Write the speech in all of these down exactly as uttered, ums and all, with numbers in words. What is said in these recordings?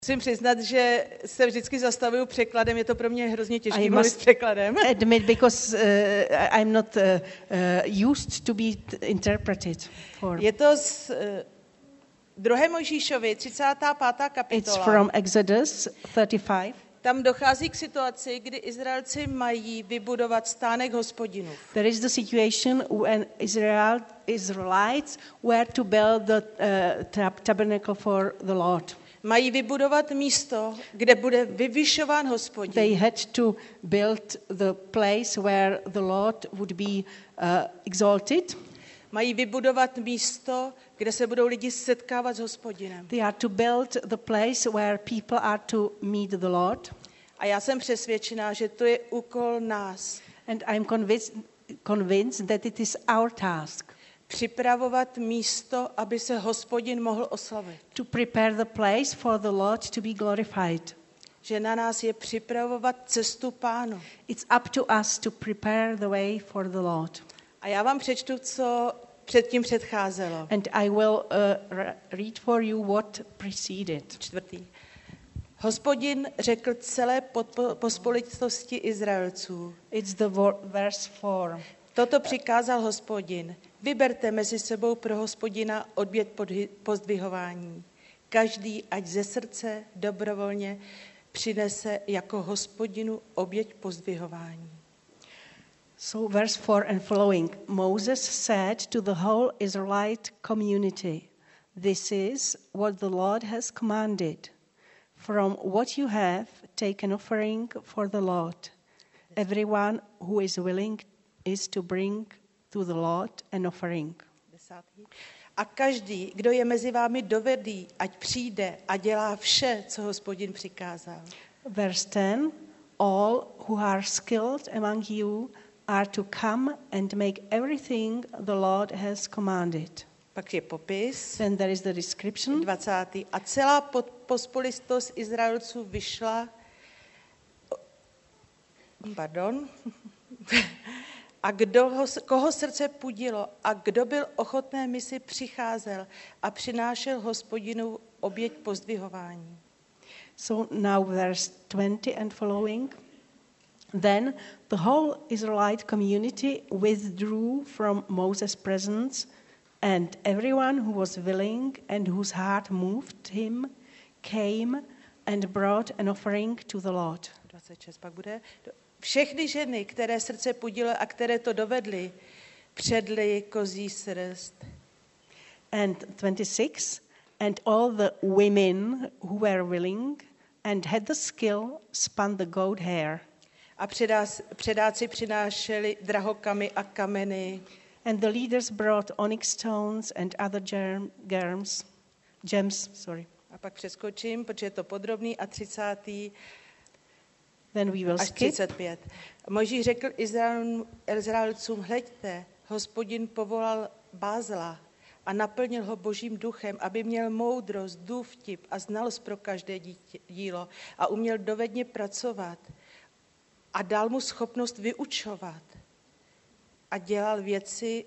Musím přiznat, že se vždycky zastavuju překladem, je to pro mě hrozně těžké mluvit s překladem. Admit because uh, I'm not uh, uh, used to be interpreted. For. Je to z uh, druhé Mojžíšovi, třicátá pátá kapitola. It's from Exodus thirty-five. Tam dochází k situaci, kdy Izraelci mají vybudovat stánek Hospodinův. There is the situation when Israel, Israelites were to build the uh, tab- tabernacle for the Lord. Mají vybudovat místo, kde bude vyvyšován Hospodin. They had to build the place where the Lord would be uh, exalted. Mají vybudovat místo, kde se budou lidi setkávat s Hospodinem. They are to build the place where people are to meet the Lord. A já jsem přesvědčená, že to je úkol nás. And I'm convinced, convinced that it is our task. Připravovat místo, aby se Hospodin mohl oslavit. To prepare the place for the Lord to be glorified. Že na nás je připravovat cestu Pánu. It's up to us to prepare the way for the Lord. A já vám přečtu, co předtím předcházelo. And I will uh, read for you what preceded. Čtvrtý. Hospodin řekl celé pospolitosti Izraelců. It's the vo- verse four. Toto přikázal Hospodin. Vyberte mezi sebou pro Hospodina oběť pozdvihování. Každý, ať ze srdce dobrovolně přinese jako Hospodinu oběť pozdvihování. So verse four and following. Moses said to the whole Israelite community, this is what the Lord has commanded. From what you have, take an offering for the Lord. Everyone who is willing is to bring to the Lord an offering. A každý, kdo je mezi vámi dovedný, ať přijde a dělá vše, co Hospodin přikázal. Verse ten. All who are skilled among you are to come and make everything the Lord has commanded. Pak je popis. Then there is the description. dvacátý. A celá pospolitost Izraelců vyšla, pardon, a kdo ho, koho srdce pudilo a kdo byl ochotné misi přicházel a přinášel Hospodinu oběť pozdvihování. So now verse twenty and following. Then the whole Israelite community withdrew from Moses' presence, and everyone who was willing and whose heart moved him came and brought an offering to the Lord. dvacet šest pak bude. Všechny ženy, které srdce pudilo a které to dovedly, předly kozí srst. And twenty-six, and all the women who were willing and had the skill spun the goat hair. A předáci přinášeli drahokamy a kameny. And the leaders brought onyx stones and other germ, germs, gems, sorry. A pak přeskočím, protože je to podrobný, a třicátý Then we will až skip. třicet pět. Mojžíš řekl Izrael, Izraelcům, hleďte, Hospodin povolal Bázla a naplnil ho božím duchem, aby měl moudrost, důvtip a znalost pro každé dítě, dílo a uměl dovedně pracovat a dal mu schopnost vyučovat a dělal věci,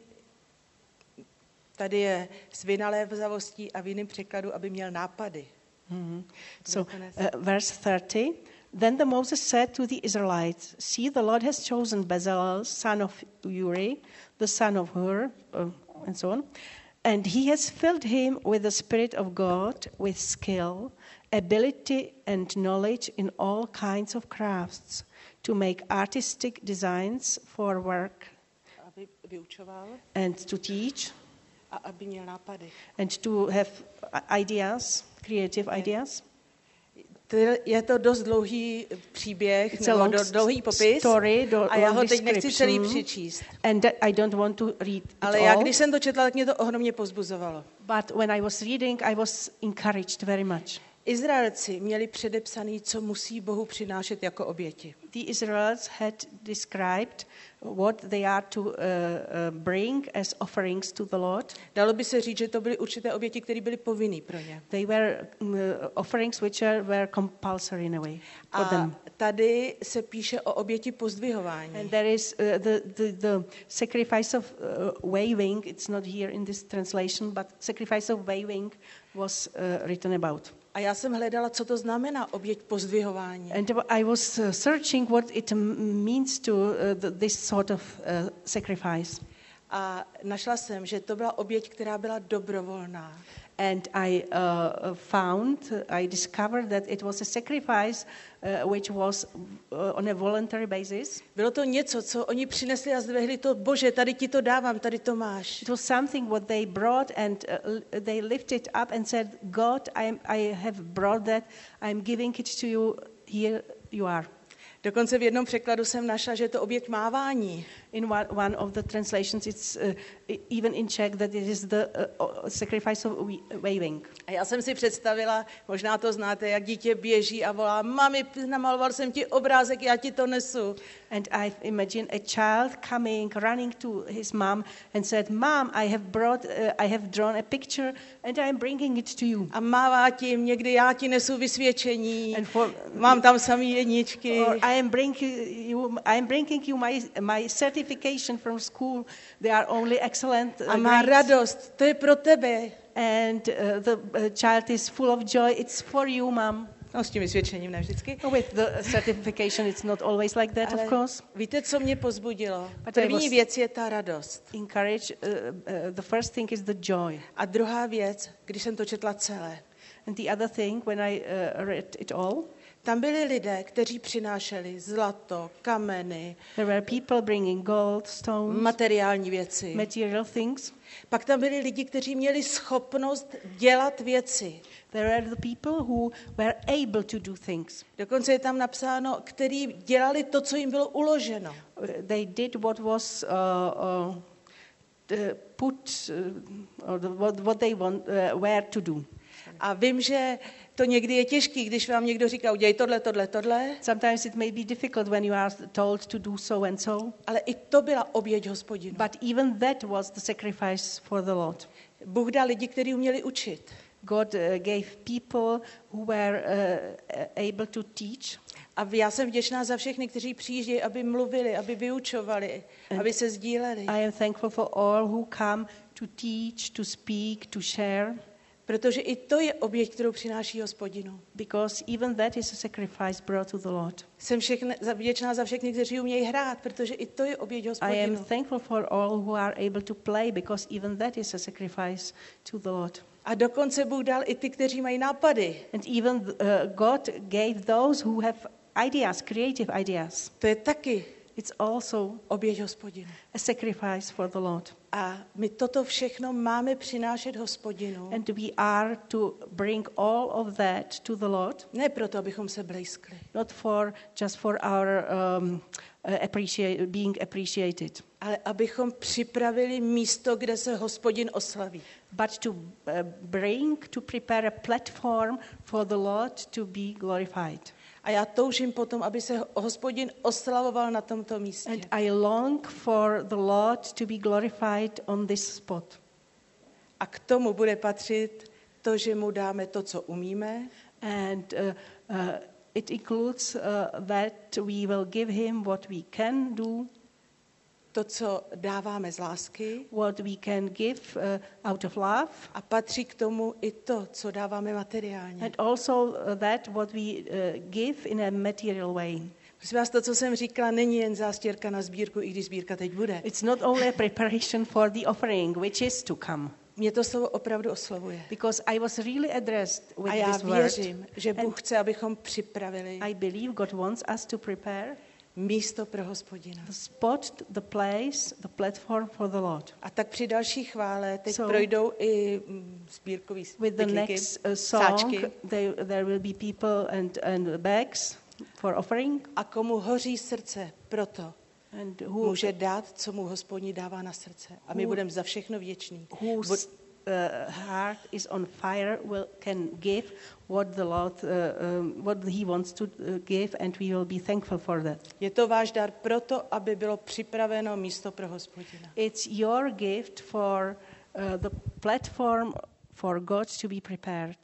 tady je s vynalézavostí a v jiném překladu, aby měl nápady. Mm-hmm. So, uh, verse thirty. Then the Moses said to the Israelites, see, the Lord has chosen Bezalel, son of Uri, the son of Hur, uh, and so on, and he has filled him with the Spirit of God, with skill, ability, and knowledge in all kinds of crafts, to make artistic designs for work, aby vyučoval, and to teach, a aby měl nápady. and to have ideas, creative ideas. Je to dost dlouhý příběh, It's a nebo long do, dlouhý popis story, do, a já long ho teď nechci celý description. přečíst. And I don't want to read it Ale já, all. když jsem to četla, tak mě to ohromně pozbuzovalo. But when I was reading, I was encouraged very much. Izraelci měli předepsaný, co musí Bohu přinášet jako oběti. The Israelites had described what they are to uh, uh, bring as offerings to the Lord. Dalo by se říct, že to byly určité oběti, které byly povinný pro ně. They were um, offerings which are, were compulsory in a way for A them. tady se píše o oběti pozdvihování. And there is uh, the, the, the sacrifice of uh, waving. It's not here in this translation, but sacrifice of waving was uh, written about. A já jsem hledala, co to znamená oběť pozdvihování. And I was uh, searching what it m- means to uh, th- this sort of uh, sacrifice. A našla jsem, že to byla oběť, která byla dobrovolná. And I uh, found, I discovered that it was a sacrifice uh, which was uh, on a voluntary basis. Bylo to něco, co oni přinesli a zdvihli to, Bože, tady ti to dávám, tady to máš. It was something what they brought and uh, they lifted up and said, God, I, am, I have brought that, I'm giving it to you, here you are. Dokonce v jednom překladu jsem našla, že je to oběť mávání. In one, one of the translations, it's uh, even in Czech that it is the uh, sacrifice of waving. A já jsem si představila, možná to znáte, jak dítě běží a volá, mami, namaloval jsem ti obrázek, já ti to nesu. And I imagine a child coming, running to his mom and said, Mom, I have brought, uh, I have drawn a picture and I'm bringing it to you. A mává tím, někdy já ti nesu vysvědčení, And for, mám tam samý jedničky. or I am bringing you, I am bringing you my, my certification from school. They are only excellent. Uh, A má grades. radost, to je pro tebe. And uh, the uh, child is full of joy. It's for you, Mom. No s tím vysvědčením ne vždycky. With the certification, it's not always like that, Ale of course. víte, co mě pozbudilo? But I První was- věc je ta radost. Encourage. Uh, uh, the first thing is the joy. A druhá věc, když jsem to četla celé, And the other thing, when I uh, read it all, tam byli lidé, kteří přinášeli zlato, kameny, there were people bringing gold, stones, materiální věci. material things. Pak tam byli lidi, kteří měli schopnost dělat věci. There are the people who were able to do things. Dokonce je tam napsáno, kteří dělali to, co jim bylo uloženo. Uh, They did what was uh, uh, the put, uh, or the, what, what they want, uh, were to do. A vím, že to někdy je těžký, když vám někdo říká, udělej tohle, tohle, tohle, Sometimes it may be difficult when you are told to do so and so, ale i to byla oběť Hospodinu. but even that was the sacrifice for the Lord. Bůh dal lidi, kteří uměli učit. God uh, gave people who were uh, able to teach. A já jsem vděčná za všechny, kteří přijíždějí, aby mluvili, aby vyučovali, aby se sdíleli. I am thankful for all who come to teach, to speak, to share, Protože i to je oběť, kterou přináší Hospodinu. because even that is a sacrifice brought to the Lord. Jsem všechny, za- vděčná za všechny, kteří umějí hrát, protože i to je oběť I am Hospodinu. thankful for all who are able to play, because even that is a sacrifice to the Lord. A dokonce Bůh dal i ty, kteří mají nápady. And even uh, God gave those who have ideas, creative ideas. To je taky It's also oběť Hospodinu. a sacrifice for the Lord. A my toto všechno máme přinášet Hospodinu. And we are to bring all of that to the Lord, Ne proto, abychom se blejskli, not for just for our um, uh, appreciate, being appreciated, ale abychom připravili místo, kde se Hospodin oslaví. but to uh, bring, to prepare a platform for the Lord to be glorified. A já toužím potom, aby se Hospodin oslavoval na tomto místě. And I long for the Lord to be glorified on this spot. A k tomu bude patřit to, že mu dáme to, co umíme, And uh, uh, it includes uh, that we will give him what we can do, to, co dáváme z lásky, what we can give uh, out of love, a patří k tomu i to, co dáváme materiálně. and also uh, that what we uh, give in a material way. Prosím vás, to, co jsem říkala, není jen zástěrka na sbírku, i když sbírka teď bude. It's not only a preparation for the offering, which is to come, Mě to slovo opravdu oslovuje. because I was really addressed with A já this word. věřím, že Bůh chce, abychom připravili I believe God wants us to prepare místo pro Hospodina. the spot, the place, the platform for the Lord. A tak při další chvále teď So, projdou i mm, sbírkový With the pytlíky, next uh, song, sáčky. they, there will be people and, and bags for offering. A komu hoří srdce proto, And who, může dát, co mu Hospodin dává na srdce. A my Who- budeme za všechno vděční. whose uh, heart is on fire will can give what the Lord, uh, um, what He wants to uh, give, and we will be thankful for that. Je to váš dar proto, aby bylo připraveno místo pro Hospodina. It's your gift for uh, the platform for God to be prepared.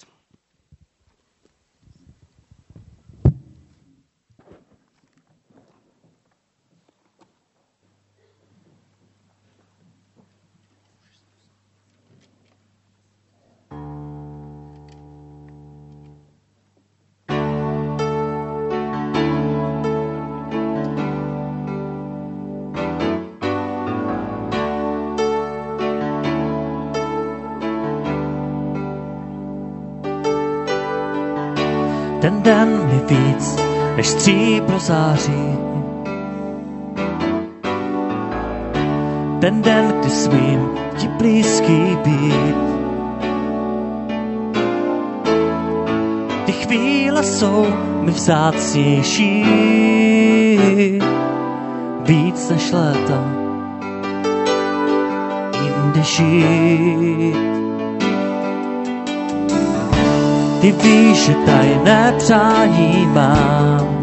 Ten den mi víc než stříbro září. Ten den, kdy smím ti blízký být. Ty chvíle jsou mi vzácnější, víc než léta jinde žít. Ty víš, že tajné přání mám,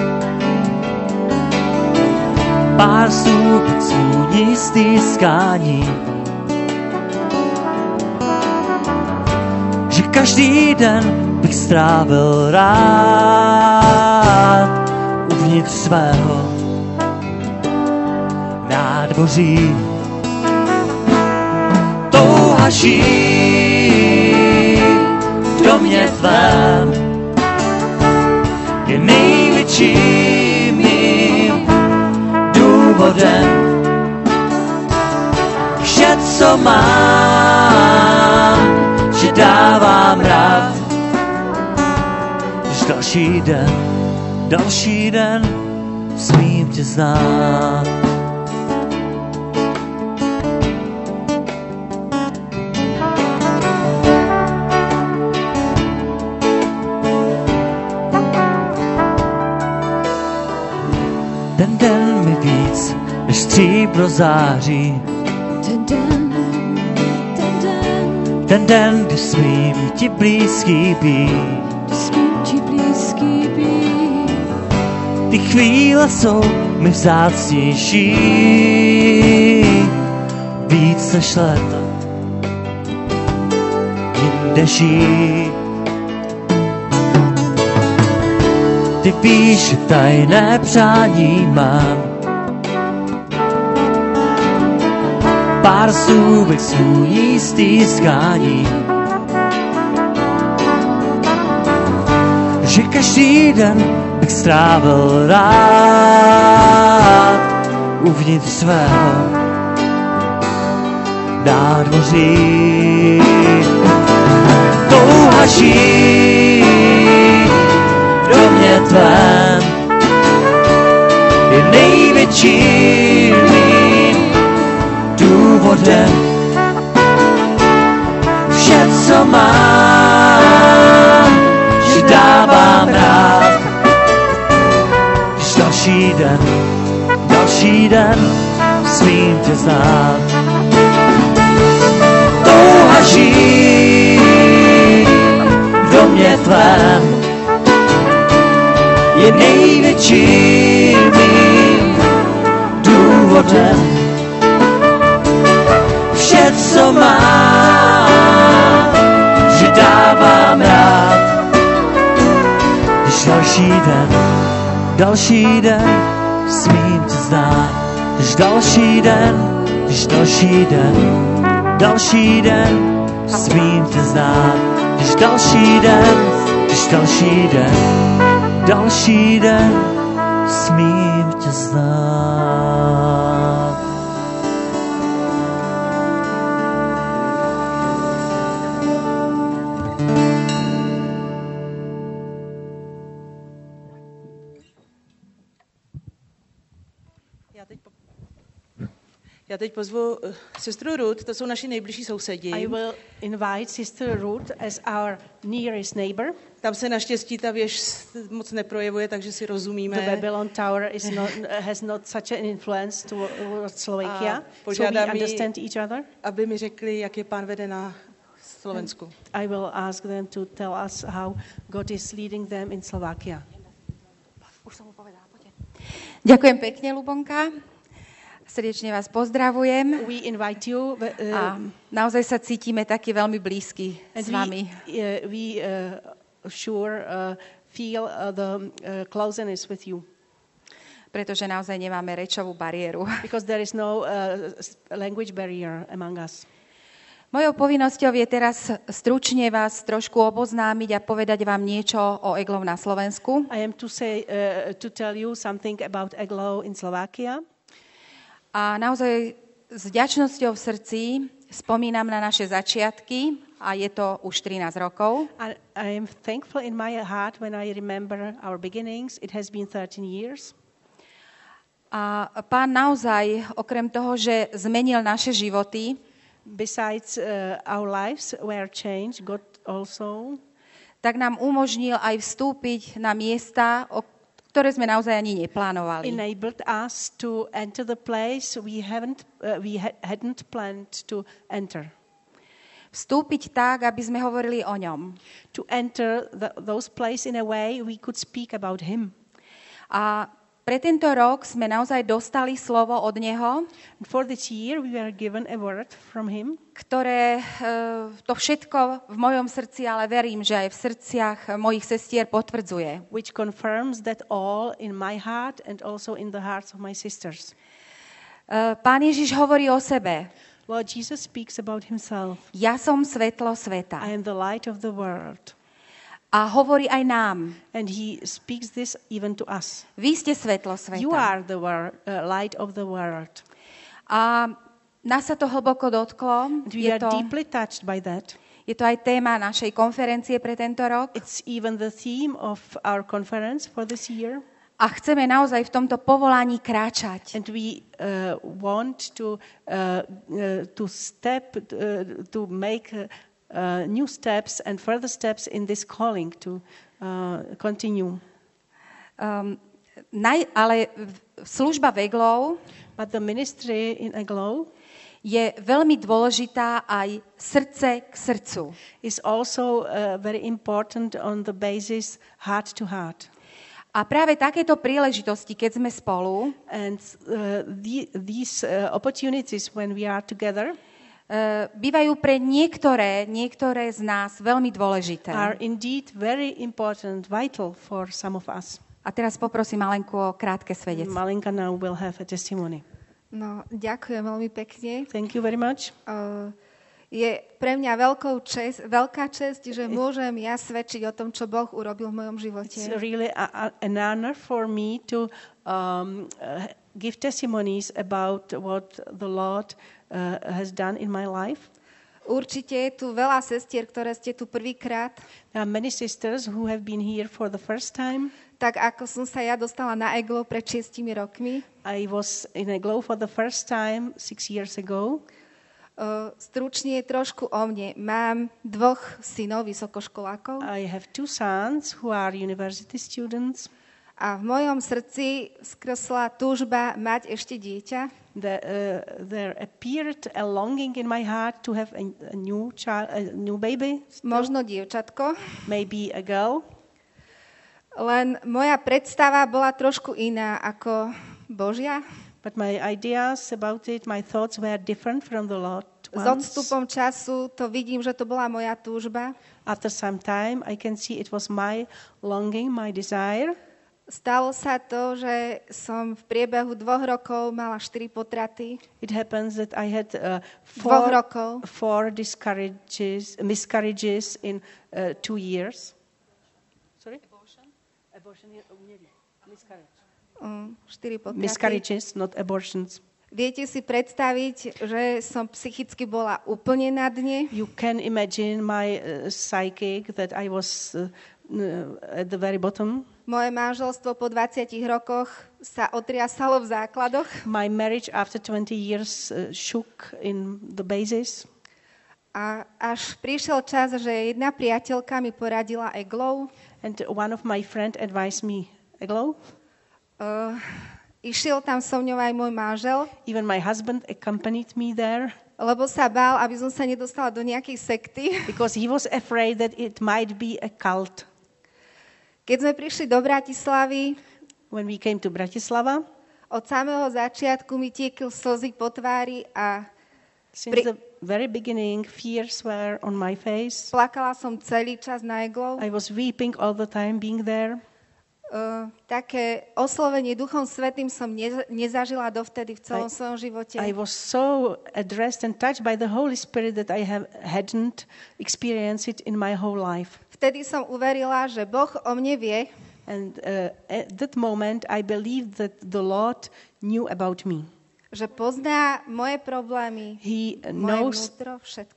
pár slůvek svůní stýskání, že každý den bych strávil rád uvnitř svého nádvoří. Touha žít v domě tvém je největším mým důvodem. Vše, co mám, že dávám rád. Když další den, další den smím tě znát. Ten den mi víc než stříbro září. Ten den, ten den, ten den, kdy smím ti blízký být. kdy smím ti blízký být. Ty chvíle jsou mi vzácnější, víc než léta jinde žít. Ty víš, že tajné přání mám, pár slůvek svůj stýskání, že každý den bych strávil rád uvnitř svého nádvoří. Touha žít v domě tvém je největším mým důvodem. Vše, co mám, že dávám rád. Když další den, další den smím tě znát. Touha žít v domě tvém je největším mým důvodem. Vše, co mám, že dávám rád. Když další den, další den smím tě znát. Když další den, když další den, další den smím tě znát. Když další den, když další den, další den smím tě znát. Já teď, po... Já teď pozvu uh, sestru Ruth, to jsou naši nejbližší sousedi. I will invite Sister Ruth as our nearest neighbor. Tam se naštěstí ta věž moc neprojevuje, takže si rozumíme. The Babylon Tower is not, has not such an influence towards Slovakia, so we understand each other. Aby mi řekli, jak je Pán vede na Slovensku. I will ask them to tell us how God is leading them in Slovakia. Už som mu povedala, poďte. Ďakujem pekne, Lubonka. Srdečne vás pozdravujem. We invite you. Uh, A naozaj sa cítime taký veľmi blízky s vami. We, uh, we uh, sure uh, feel uh, the uh, closeness with you. Pretože naozaj nemáme rečovú bariéru. Because there is no uh, language barrier among us. Mojou povinnosťou je teraz stručne vás trošku oboznámiť a povedať vám niečo o Eglov na Slovensku. I am to say uh, to tell you something about Eglo in Slovakia. A naozaj s vďačnosťou v srdci spomínam na naše začiatky a je to už trinásť rokov. I, I am thankful in my heart when I remember our beginnings. It has been thirteen years. A Pán naozaj, okrem toho, že zmenil naše životy, Besides uh, our lives were changed, God also, tak nám umožnil aj vstúpiť na miesta, o ktoré sme naozaj ani neplánovali. enabled us to enter the place we haven't uh, we ha- hadn't planned to enter. Vstúpiť tak, aby sme hovorili o ňom. To enter the, those places in a way we could speak about Him. A pre tento rok sme naozaj dostali slovo od Neho, And for this year we were given a word from Him, ktoré e, to všetko v mojom srdci, ale verím, že aj v srdciach mojich sestier potvrdzuje. which confirms that all in my heart and also in the hearts of my sisters. E, Pán Ježiš hovorí o sebe. Lord Jesus speaks about Himself. Ja som svetlo sveta. I am the light of the world. A hovorí aj nám. And He speaks this even to us. Vy ste svetlo You sveta. are the wor- uh, light of the world. A nás sa to hlboko dotklo. And we Je are to, deeply touched by that. je to aj téma našej konferencie pre tento rok. It's even the theme of our conference for this year. A chceme naozaj v tomto povolaní kráčať. And we uh, want to uh, uh, to step uh, to make uh, uh, new steps and further steps in this calling to uh, continue. Um, naj, ale v- služba Veglov But the ministry in Aglow je veľmi dôležitá aj srdce k srdcu. is also uh, very important on the basis heart to heart. A práve takéto príležitosti, keď sme spolu, And uh, the, these uh, opportunities when we are together uh, bývajú pre niektoré, niektoré z nás veľmi dôležité. are indeed very important, vital for some of us. A teraz poprosím Alenku o krátke svedectvo. Malinka now will have a testimony. No, ďakujem veľmi pekne. Thank you very much. Uh, je pre mňa veľkou čest, veľká česť, že môžem ja svedčiť o tom, čo Boh urobil v mojom živote. It's really a, a, an honor for me to um, uh, give testimonies about what the Lord uh, has done in my life. Určite je tu veľa sestier, ktoré ste tu prvýkrát. There are many sisters who have been here for the first time. Tak ako som sa ja dostala na Eglo pred šiestimi rokmi. I was in a glow for the first time six years ago. Uh, stručne trošku o mne. Mám dvoch synov, vysokoškolákov. I have two sons who are university students. A v mojom srdci skresla túžba mať ešte dieťa. The, uh, there appeared a longing in my heart to have a, a new child, a new baby, still. Možno dievčatko. Maybe a girl. Len moja predstava bola trošku iná ako Božia. But my ideas about it, my thoughts were different from the Lord S ones. odstupom času to vidím, že to bola moja túžba. After some time, I can see it was my longing, my desire. Stalo sa to, že som v priebehu dvoch rokov mala štyri potraty. It happens that I had uh, Dvoch four, rokov. four discourages, miscarriages in uh, two years. Sorry? Abortion? Abortion, miscarriage. Um, štyri potraty. Miscarriages, not abortions. Viete si predstaviť, že som psychicky bola úplne na dne. You can imagine my uh, psychic that I was uh, uh, at the very bottom. Moje manželstvo po dvadsiatich rokoch sa otriasalo v základoch. My marriage after twenty years uh, shook in the basis. A až prišiel čas, že jedna priateľka mi poradila Eglow. And one of my friend advised me, Aglow. Uh, išiel tam so mňou aj môj manžel, Even my husband accompanied me there lebo sa bál, aby som sa nedostala do nejakej sekty. because he was afraid that it might be a cult. Keď sme prišli do Bratislavy, When we came to Bratislava, od samého začiatku mi tiekli slzy po tvári a since Pri- the very beginning, fears were on my face. plakala som celý čas na Eglow. I was weeping all the time being there. Uh, také oslovenie Duchom Svätým som ne- nezažila dovtedy v celom I- svojom živote. I was so addressed and touched by the Holy Spirit that I have, hadn't experienced it in my whole life. Vtedy som uverila, že Boh o mne vie And uh, at that moment, I believed that the Lord knew about me. že pozná moje problémy, He moje knows vnútro, všetko.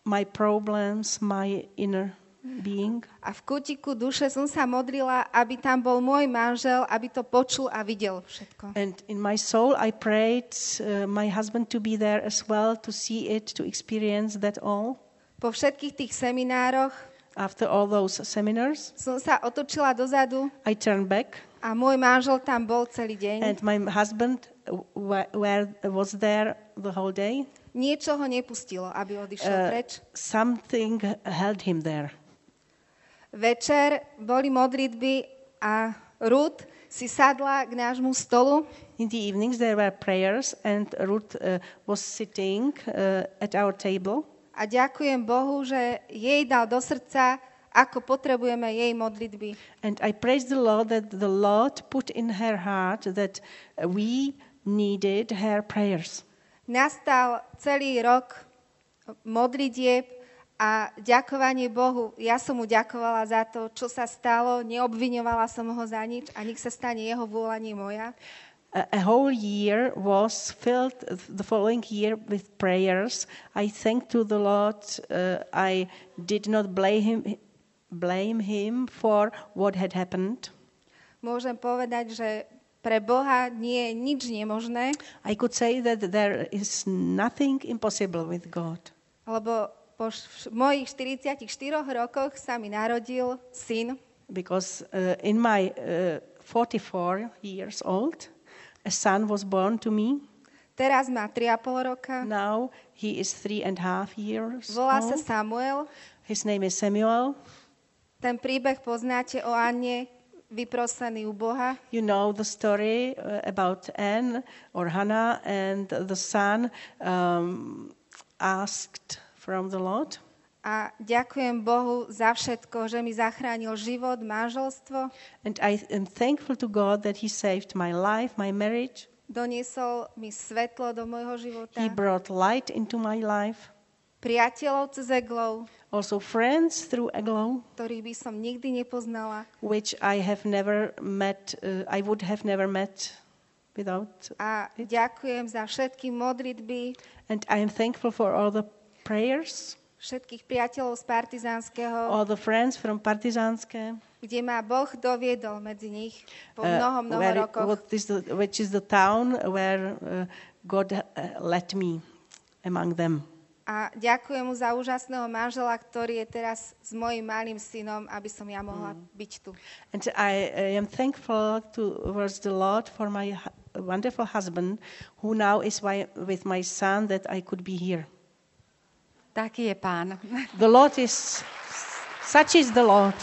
my problems, my inner being. A v kútiku duše som sa modlila, aby tam bol môj manžel, aby to počul a videl všetko. And in my soul I prayed uh, my husband to be there as well, to see it, to experience that all. Po všetkých tých seminároch After all those seminars, som sa otočila dozadu I turned back. a môj manžel tam bol celý deň. And my husband w- where was there the whole day. Niečo ho nepustilo, aby odišiel Uh, preč. something held him there. Večer boli modlitby a Ruth si sadla k nášmu stolu In the evenings there were prayers and Ruth uh, was sitting uh, at our table. a ďakujem Bohu, že jej dal do srdca, ako potrebujeme jej modlitby. And I praise the Lord that the Lord put in her heart that we needed her prayers. Nastal celý rok modlitieb a ďakovanie Bohu. Ja som mu ďakovala za to, čo sa stalo, neobviňovala som ho za nič a nech sa stane jeho vôľa, nie moja. A, a whole year was filled the following year with prayers. I thank to the Lord. Uh, I did not blame him, blame him for what had happened. Môžem povedať, že pre Boha nie je nič nemožné, I could say that there is nothing impossible with God. lebo po š- mojich štyridsiatich štyroch rokoch sa mi narodil syn. Because uh, in my uh, forty-four years old, a son was born to me. Teraz má tri a pol roka. Now he is three and a half years Volá sa old. Samuel. His name is Samuel. Ten príbeh poznáte o Anne, vyprosený u Boha. You know the story uh, about Anne or Hannah and the son um, asked from the Lord. A ďakujem Bohu za všetko, že mi zachránil život, manželstvo. And I am thankful to God that he saved my life, my marriage. Doniesol mi svetlo do môjho života. He brought light into my life. Priateľov cez Eglov, Also friends through Aglow, ktorých by som nikdy nepoznala. which I have never met, uh, I would have never met without. A ďakujem za všetky modlitby, And I am thankful for all the prayers, všetkých priateľov z Partizánskeho, all the friends from Partizanske, kde ma Boh doviedol medzi nich po uh, mnoho, mnoho where it- rokoch. what is the, which is the town where uh, God uh, led me among them. A ďakujem mu za úžasného manžela, ktorý je teraz s mojím malým synom, aby som ja mohla byť tu. And I, I am thankful towards the Lord for my hu- wonderful husband, who now is wi- with my son, that I could be here. Taký je Pán. The Lord is, such is the Lord.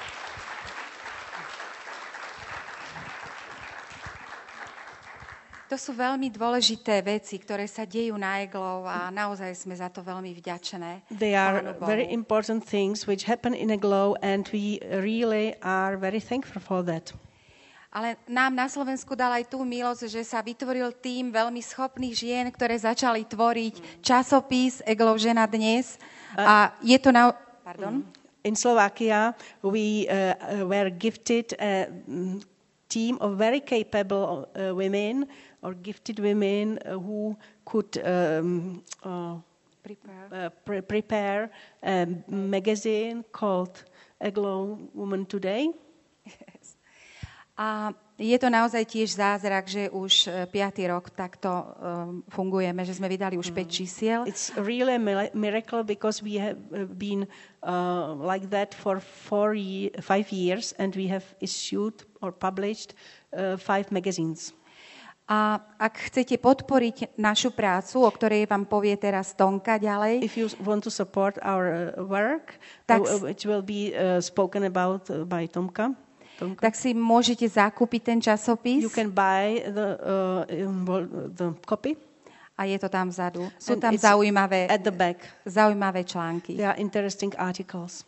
To sú veľmi dôležité veci, ktoré sa dejú na Eglov a naozaj sme za to veľmi vďačné. They are Pánu Bohu. very important things which happen in a glow, and we really are very thankful for that. Ale nám na Slovensku dal aj tú milosť, že sa vytvoril tým veľmi schopných žien, ktoré začali tvoriť časopis Eglov žena dnes. A je to na... Pardon? In Slovakia, we uh, uh, were gifted a mm, team of very capable uh, women or gifted women uh, who could um, uh, Prepare. uh, pre- prepare a magazine called A Glow Woman Today. A je to naozaj tiež zázrak, že už piaty rok takto um, fungujeme, že sme vydali už päť čísiel. It's really a mil- miracle because we have uh, been uh, like that for four ye- five years and we have issued or published uh, five magazines. A ak chcete podporiť našu prácu, o ktorej vám povie teraz Tonka ďalej, If you want to support our uh, work, Tak- uh, which will be uh, spoken about uh, by Tomka, Tomka, tak si môžete zakúpiť ten časopis you can buy the uh, invol- the copy a je to tam vzadu. Sú And tam it's zaujímavé, at the back. zaujímavé články. There are interesting articles.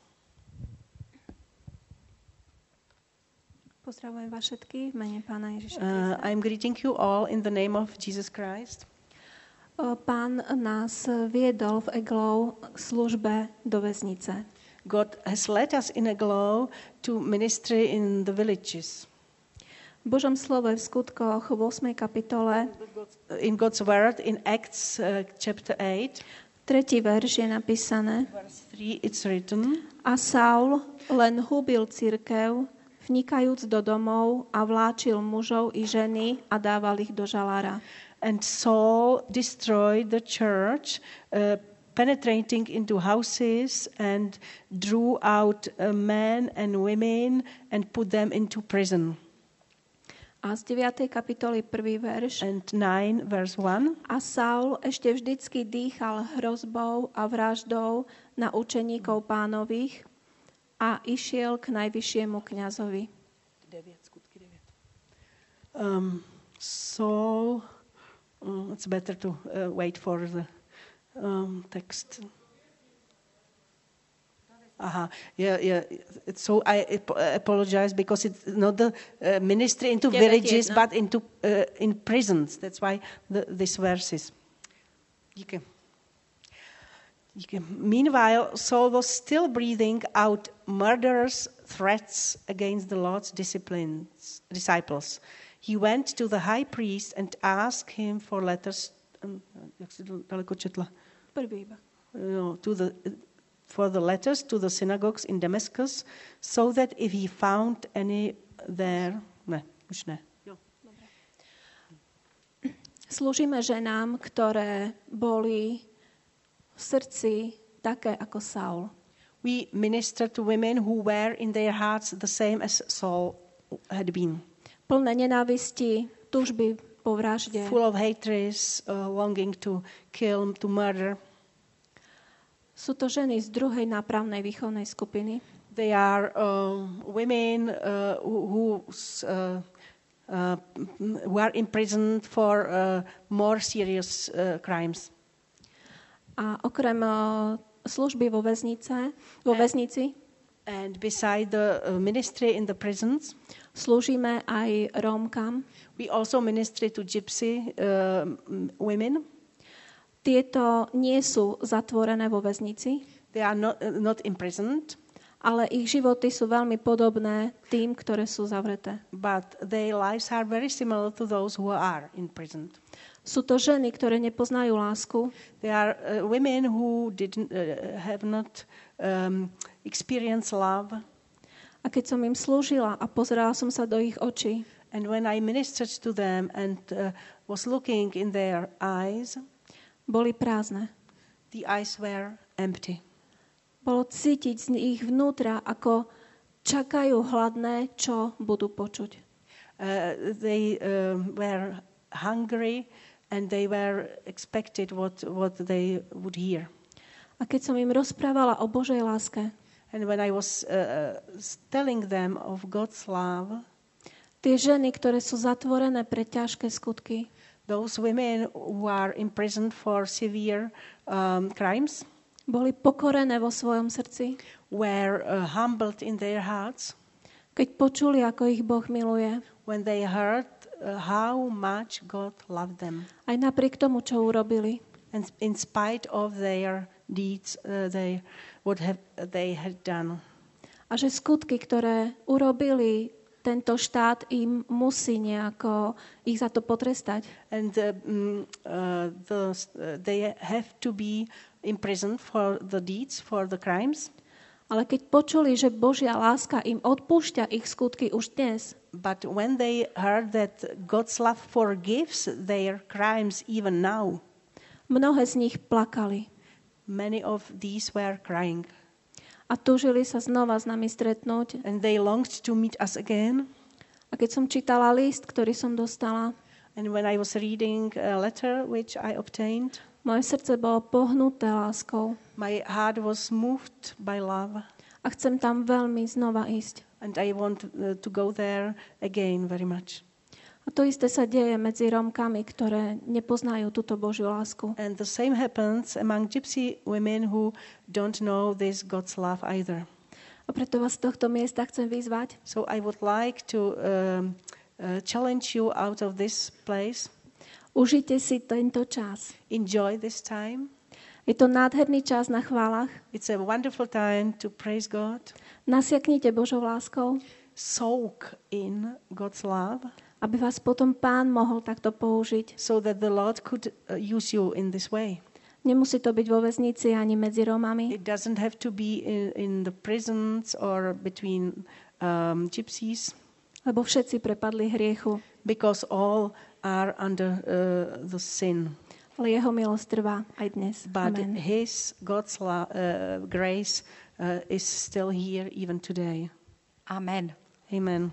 Pozdravujem vás všetkých v mene Pána Ježiša Uh, Krista. I'm greeting you all in the name of Jesus Christ. O, Pán nás viedol v Eglov k službe do väznice. God has led us in a glow to ministry in the villages. V Božom slove v skutkoch v ôsmej kapitole In God's word in Acts uh, chapter eight, Tretí verš je napísané. Verse three, it's written, A Saul len hubil cirkev, vnikajúc do domov a vláčil mužov i ženy a dával ich do žalára. and Saul destroyed the church, uh, penetrating into houses and drew out uh, men and women and put them into prison. A z deviatej kapitoly prvý verš. And nine, verse one. A Saul ešte vždycky dýchal hrozbou a vraždou na učeníkov pánových a išiel k najvyššiemu kňazovi. Um, Saul, um, it's better to uh, wait for the um, text. Aha, yeah, yeah. So I ap- apologize because it's not the uh, ministry into villages, but into uh, in prisons. That's why the, this verse is. Díky. Díky. Meanwhile, Saul was still breathing out murderous threats against the Lord's disciplines, disciples. He went to the high priest and asked him for letters. Um, jak si to daleko četla? Prvý iba. No, to the for the letters to the synagogues in Damascus, so that if he found any there, ne, už ne. Slúžime ženám, ktoré boli v srdci také ako Saul. We minister to women who were in their hearts the same as Saul had been. Plné nenávisti, túžby po vražde. Full of hatred, uh, longing to kill, to murder. Sú to ženy z druhej nápravnej výchovnej skupiny. They are um, women uh, who, uh, uh, who are imprisoned for uh, more serious uh, crimes. A okrem uh, služby vo väznice, vo väznici, and beside the uh, ministry in the prisons, slúžime aj Rómkam. we also minister to gypsy uh, women. Tieto nie sú zatvorené vo väznici, They are not, uh, not imprisoned, ale ich životy sú veľmi podobné tým, ktoré sú zavreté. but their lives are very similar to those who are imprisoned. Sú to ženy, ktoré nepoznajú lásku, They are uh, women who didn't uh, have not um, experienced love. a keď som im slúžila a pozerala som sa do ich očí, And when I ministered to them and uh, was looking in their eyes, boli prázdne. the eyes were empty. Bolo cítiť z ich vnútra, ako čakajú hladné, čo budú počuť. Uh, they um, were hungry and they were expected what, what they would hear. A keď som im rozprávala o Božej láske, And when I was uh, telling them of God's love, tie ženy, ktoré sú zatvorené pre ťažké skutky, those women who are imprisoned for severe um, crimes boli pokorené vo svojom srdci, were uh, humbled in their hearts keď počuli, ako ich Boh miluje. when they heard uh, how much God loved them. Aj napriek tomu, čo urobili. And in spite of their deeds, uh, they, what have they had done. A že skutky, ktoré urobili, tento štát im musí nejako ich za to potrestať. And uh, mm, uh, the, uh, they have to be imprisoned for the deeds, for the crimes. Ale keď počuli, že Božia láska im odpúšťa ich skutky už dnes, But when they heard that God's love forgives their crimes even now, mnohé z nich plakali many of these were crying. a túžili sa znova s nami stretnúť. And they longed to meet us again. A keď som čítala list, ktorý som dostala, And when I was reading a letter which I obtained, moje srdce bolo pohnuté láskou my heart was moved by love. a chcem tam veľmi znova ísť. And I want uh, to go there again very much. A to isté sa deje medzi Rómkami, ktoré nepoznajú túto Božiu lásku. And the same happens among gypsy women who don't know this God's love either. A preto vás z tohto miesta chcem vyzvať. So I would like to um, uh, challenge you out of this place. Užite si tento čas. Enjoy this time. Je to nádherný čas na chválach. It's a wonderful time to praise God. Nasiaknite Božou láskou, Soak in God's love aby vás potom Pán mohol takto použiť. so that the Lord could uh, use you in this way. Nemusí to byť vo väznici ani medzi Rómami. It doesn't have to be in, in the prisons or between um, gypsies. Lebo všetci prepadli hriechu. Because all are under uh, the sin. Ale jeho milosť trvá aj dnes. But Amen. his, God's la, uh, grace uh, is still here even today. Amen. Amen.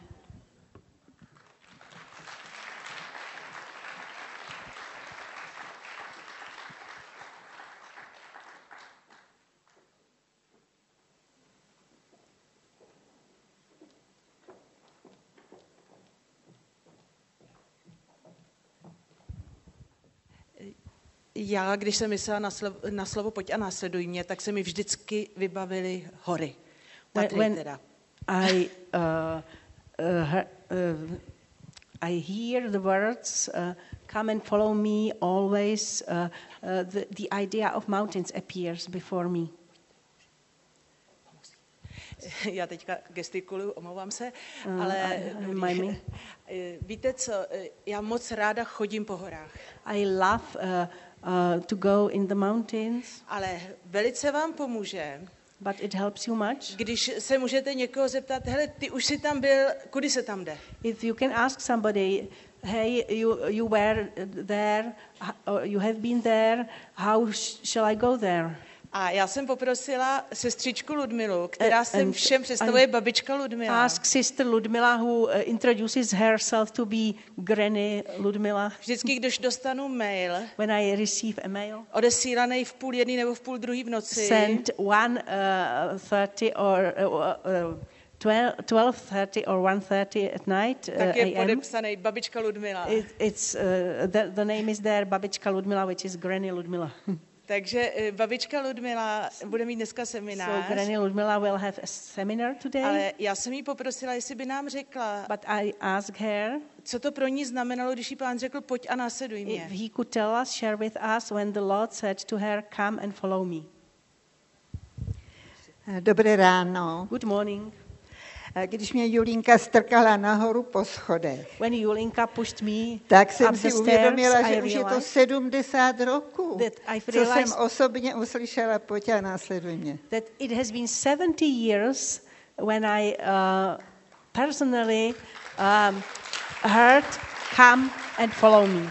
Já, když jsem myslela na slovo, na slovo pojď a následuj mě, tak se mi vždycky vybavily hory. Tatry When teda. I, uh, uh, he- uh, I hear the words, uh, come and follow me, always uh, uh, the, the idea of mountains appears before me. Já teďka gestikuluju, omlouvám se, Uh, ale I- I- my me. víte co, já moc ráda chodím po horách, I love uh, uh, to go in the mountains, ale velice vám pomůže, but it helps you much. když se můžete někoho zeptat, hele, ty už jsi tam byl, kudy se tam jde? If you can ask somebody, hey, you, you were there, h- or you have been there, how sh- shall I go there? A já jsem poprosila sestřičku Ludmilu, která And- sem and všem představuje babička Ludmila. Ask Sister Ludmila, who uh, introduces herself to be Granny Ludmila. Vždycky, když dostanu mail, When I receive a mail, odesílaný v půl jedný nebo v půl druhý v noci, sent one uh, thirty or uh, uh, twelve twelve thirty or one thirty at night uh, tak je A M. podepsaný babička Ludmila. It, it's uh, the, the name is there, Babička Ludmila, which is Granny Ludmila. Takže eh, babička Ludmila bude mít dneska So seminář, Granny Ludmila will have a seminar today. ale já jsem jí poprosila, jestli by nám řekla, But I asked her co to pro ní znamenalo, když jí pán řekl, pojď a následuj if mě. he could tell us, share with us, when the Lord said to her, come and follow me. Dobré ráno. Good morning. Když mě Julínka strkala nahoru po schodech, When Julinka pushed me tak jsem up si the uvědomila, stairs, že I už je to realized sedmdesát roků, that I've co jsem realized osobně uslyšela, pojď a následuj mě. that it has been seventy years when I uh, personally um, heard, come and follow me.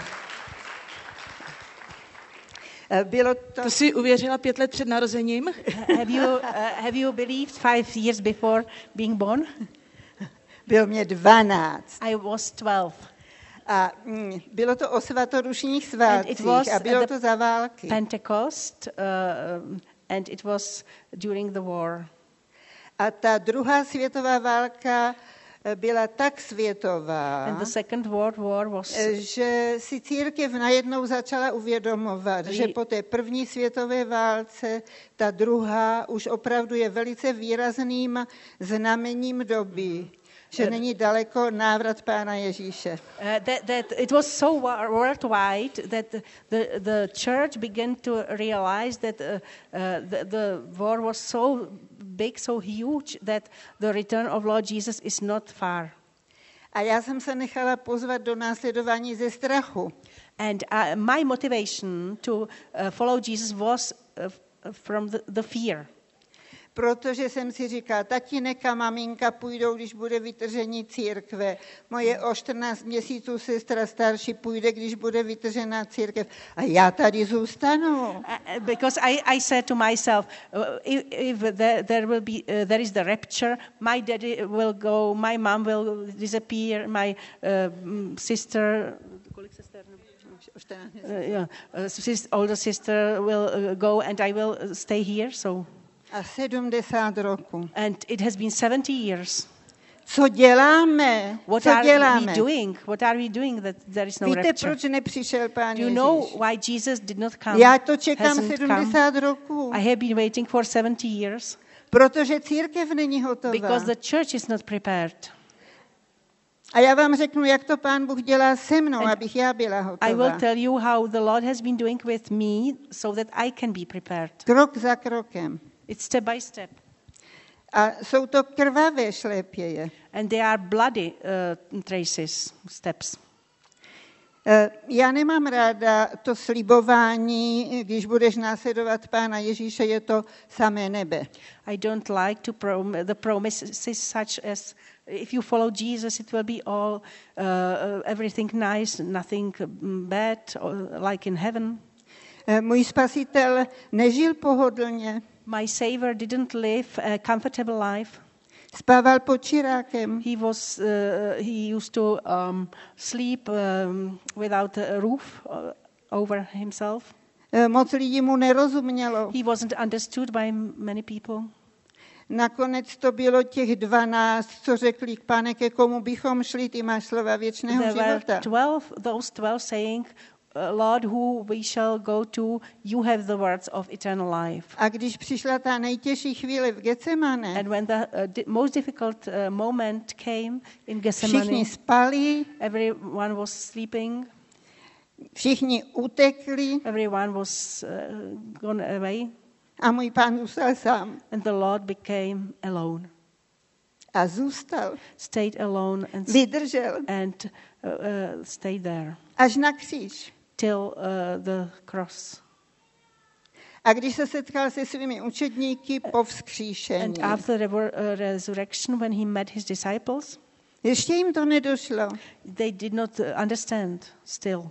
Bylo to, To si uvěřila pět let před narozením? Have you, uh, have you believed five years before being born? bylo mě dvanáct. I was twelve. A mm, bylo to o svatodušních And it was svátcích a bylo at to the za války. Pentecost, uh, and it was during the war. A ta druhá světová válka eh, byla tak světová, And the Second World War was eh, že si církev najednou začala uvědomovat, The- že po té první světové válce ta druhá už opravdu je velice výrazným znamením doby, že není daleko návrat Pána Ježíše. Uh, that, that it was so wa- worldwide that the, the, the church began to realize that uh, uh, the, the war was so big, so huge, that the return of Lord Jesus is not far. A já jsem se nechala pozvat do následování ze strachu. And uh, my motivation to uh, follow Jesus was uh, f- from the, the fear. Protože jsem si říkala, tatínek a maminka půjdou, když bude vytržení církve. Moje o čtrnáct měsíců sestra starší půjde, když bude vytržená církev. A já tady zůstanu. Uh, because I, I said to myself, uh, if, if there, there will be, uh, there is the rapture, my daddy will go, my mom will disappear, my uh, mm, sister, uh, yeah, uh, sis, older sister will uh, go, and I will uh, stay here. So, A sedmdesát roku. and it has been seventy years. Co děláme? What Co are děláme? we doing? What are we doing that there is no Víte, rapture? proč nepřišel Pán Do you know Ježíš? why Jesus did not come? Já to čekám hasn't come? sedmdesát roků. I have been waiting for seventy years Protože církev není hotová. because the church is not prepared. A já vám řeknu, jak to Pán Bůh dělá se mnou, And abych já byla I will hotová. tell you how the Lord has been doing with me so that I can be prepared. Krok za krokem. It's step by step. A jsou to krvavé šlépěje. And they are bloody uh, traces, steps. Já nemám ráda to slibování, když budeš následovat Pána Ježíše, je to samé nebe. I don't like to prom- the promises such as if you follow Jesus, it will be all uh, everything nice, nothing bad, like in heaven. Můj spasitel nežil pohodlně. My Savior didn't live a comfortable life. Spával pod čirákem. He was uh, he used to um, sleep um, without a roof over himself. Moc lidí mu nerozumělo. He wasn't understood by many people. Nakonec to bylo těch dvanáct, co řekli, Pane, ke komu bychom šli, ty máš slova věčného There were života. twelve, those twelve saying, uh, Lord, who we shall go to, you have the words of eternal life. A když přišla ta nejtěžší chvíle v Getsemane, And when the uh, di- most difficult uh, moment came in Gethsemane, všichni spali, everyone was sleeping, všichni utekli everyone was uh, gone away, a můj Pán zůstal sám. and the Lord became alone, A zůstal, stayed alone and, vydržel and uh, uh, stayed there až na kříž. till uh, the cross. A když se setkal se svými učedníky po vzkříšení, And after the re- uh, resurrection, when he met his disciples, ještě jim to nedošlo. they did not uh, understand still.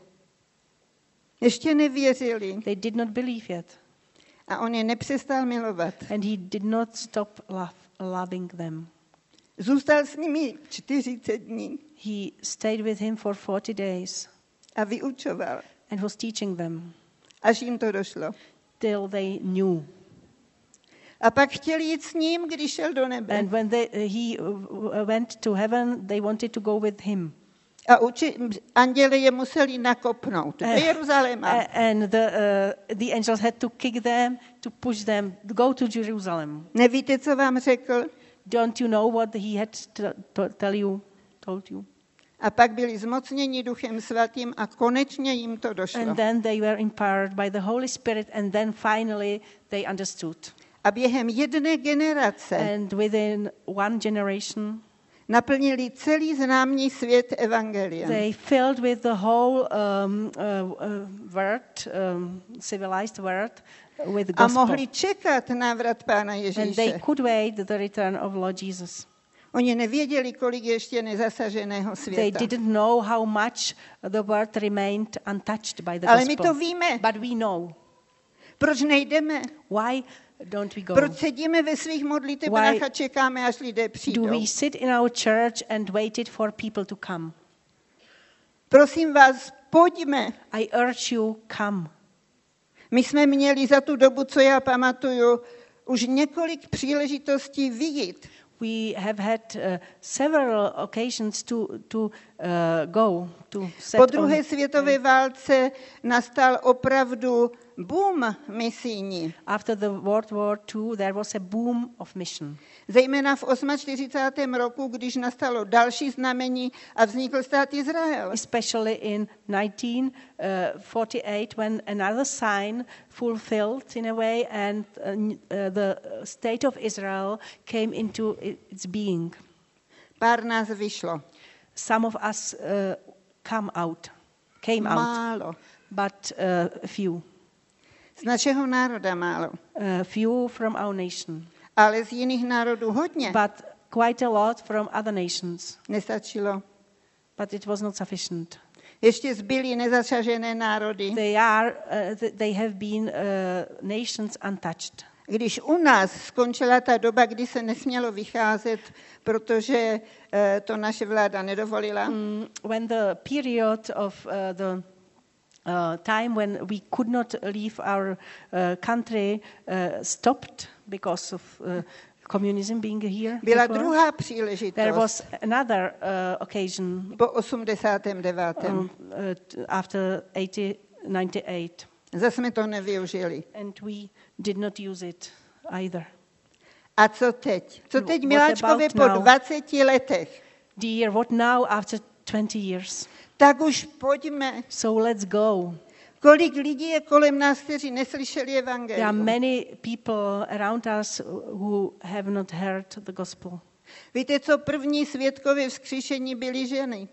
Ještě nevěřili. They did not believe yet. A on je nepřestal milovat. And he did not stop love, loving them. Zůstal s nimi čtyřicet dní He stayed with him for forty days a vyučoval, and was teaching them až jim to došlo. till they knew. A pak chtěli jít s ním, když šel do nebe. And when they, uh, he uh, went to heaven, they wanted to go with him. A uči, anděle je museli nakopnout do Jeruzaléma. Uh, and the, uh, the angels had to kick them, to push them, to go to Jerusalem. Nevíte, co vám řekl? Don't you know what he had to, to tell you, told you? A pak byli zmocněni Duchem Svatým a konečně jim to došlo. And then they were empowered by the Holy Spirit, and then finally they understood. A během jedné generace And within one generation, naplnili celý známý svět evangeliem. they filled with the whole um, uh, uh, world, um, civilized world, with the A gospel. mohli čekat návrat Pána And Ježíše. they could wait the return of Lord Jesus. Oni nevěděli, kolik je ještě nezasaženého They světa. didn't know how much the world remained untouched by the Ale my gospel. to víme. But we know. Proč nejdeme? Why don't we go? Proč sedíme ve svých modlitebnách Why a čekáme, až lidé Do přijdou? we sit in our church and waited for people to come? Prosím vás, pojďme. I urge you, come. My jsme měli za tu dobu, co já pamatuju, už několik příležitostí vyjít. We have had uh, several occasions to, to uh, go, to set Po on- druhé světové válce nastal opravdu boom misijní. After the World War Two, there was a boom of mission. Zejména v čtyřicátém osmém roku, když nastalo další znamení a vznikl stát Izrael. Especially in nineteen forty-eight, when another sign fulfilled in a way, and uh, n- uh, the state of Israel came into its being. Pár nás vyšlo. Some of us uh, come out, came out, Málo. but uh, a few, Z našeho národa málo. a few from our nation, Ale z jiných národů hodně. but quite a lot from other nations. Nestačilo. But it was not sufficient. Ještě zbyly nezasažené národy. They are, uh, th- they have been uh, nations untouched. Když u nás skončila ta doba, kdy se nesmělo vycházet, protože eh, to naše vláda nedovolila, Mm, when the period of uh, the uh, time when we could not leave our uh, country uh, stopped because of uh, communism being here, byla before, druhá there příležitost was another uh, occasion po osmdesátém devátém um, uh, t- after eighteen ninety-eight, Zase jsme to nevyužili. and we did not use it either. A co teď? Co teď, What miláčkové, about po now? dvaceti letech? Dear, what now after twenty years? Tak už pojďme. So let's go. Kolik lidí je kolem nás, kteří neslyšeli There are evangelium? many people around us who have not heard the gospel. Víte, co první svědkové vzkříšení byly ženy?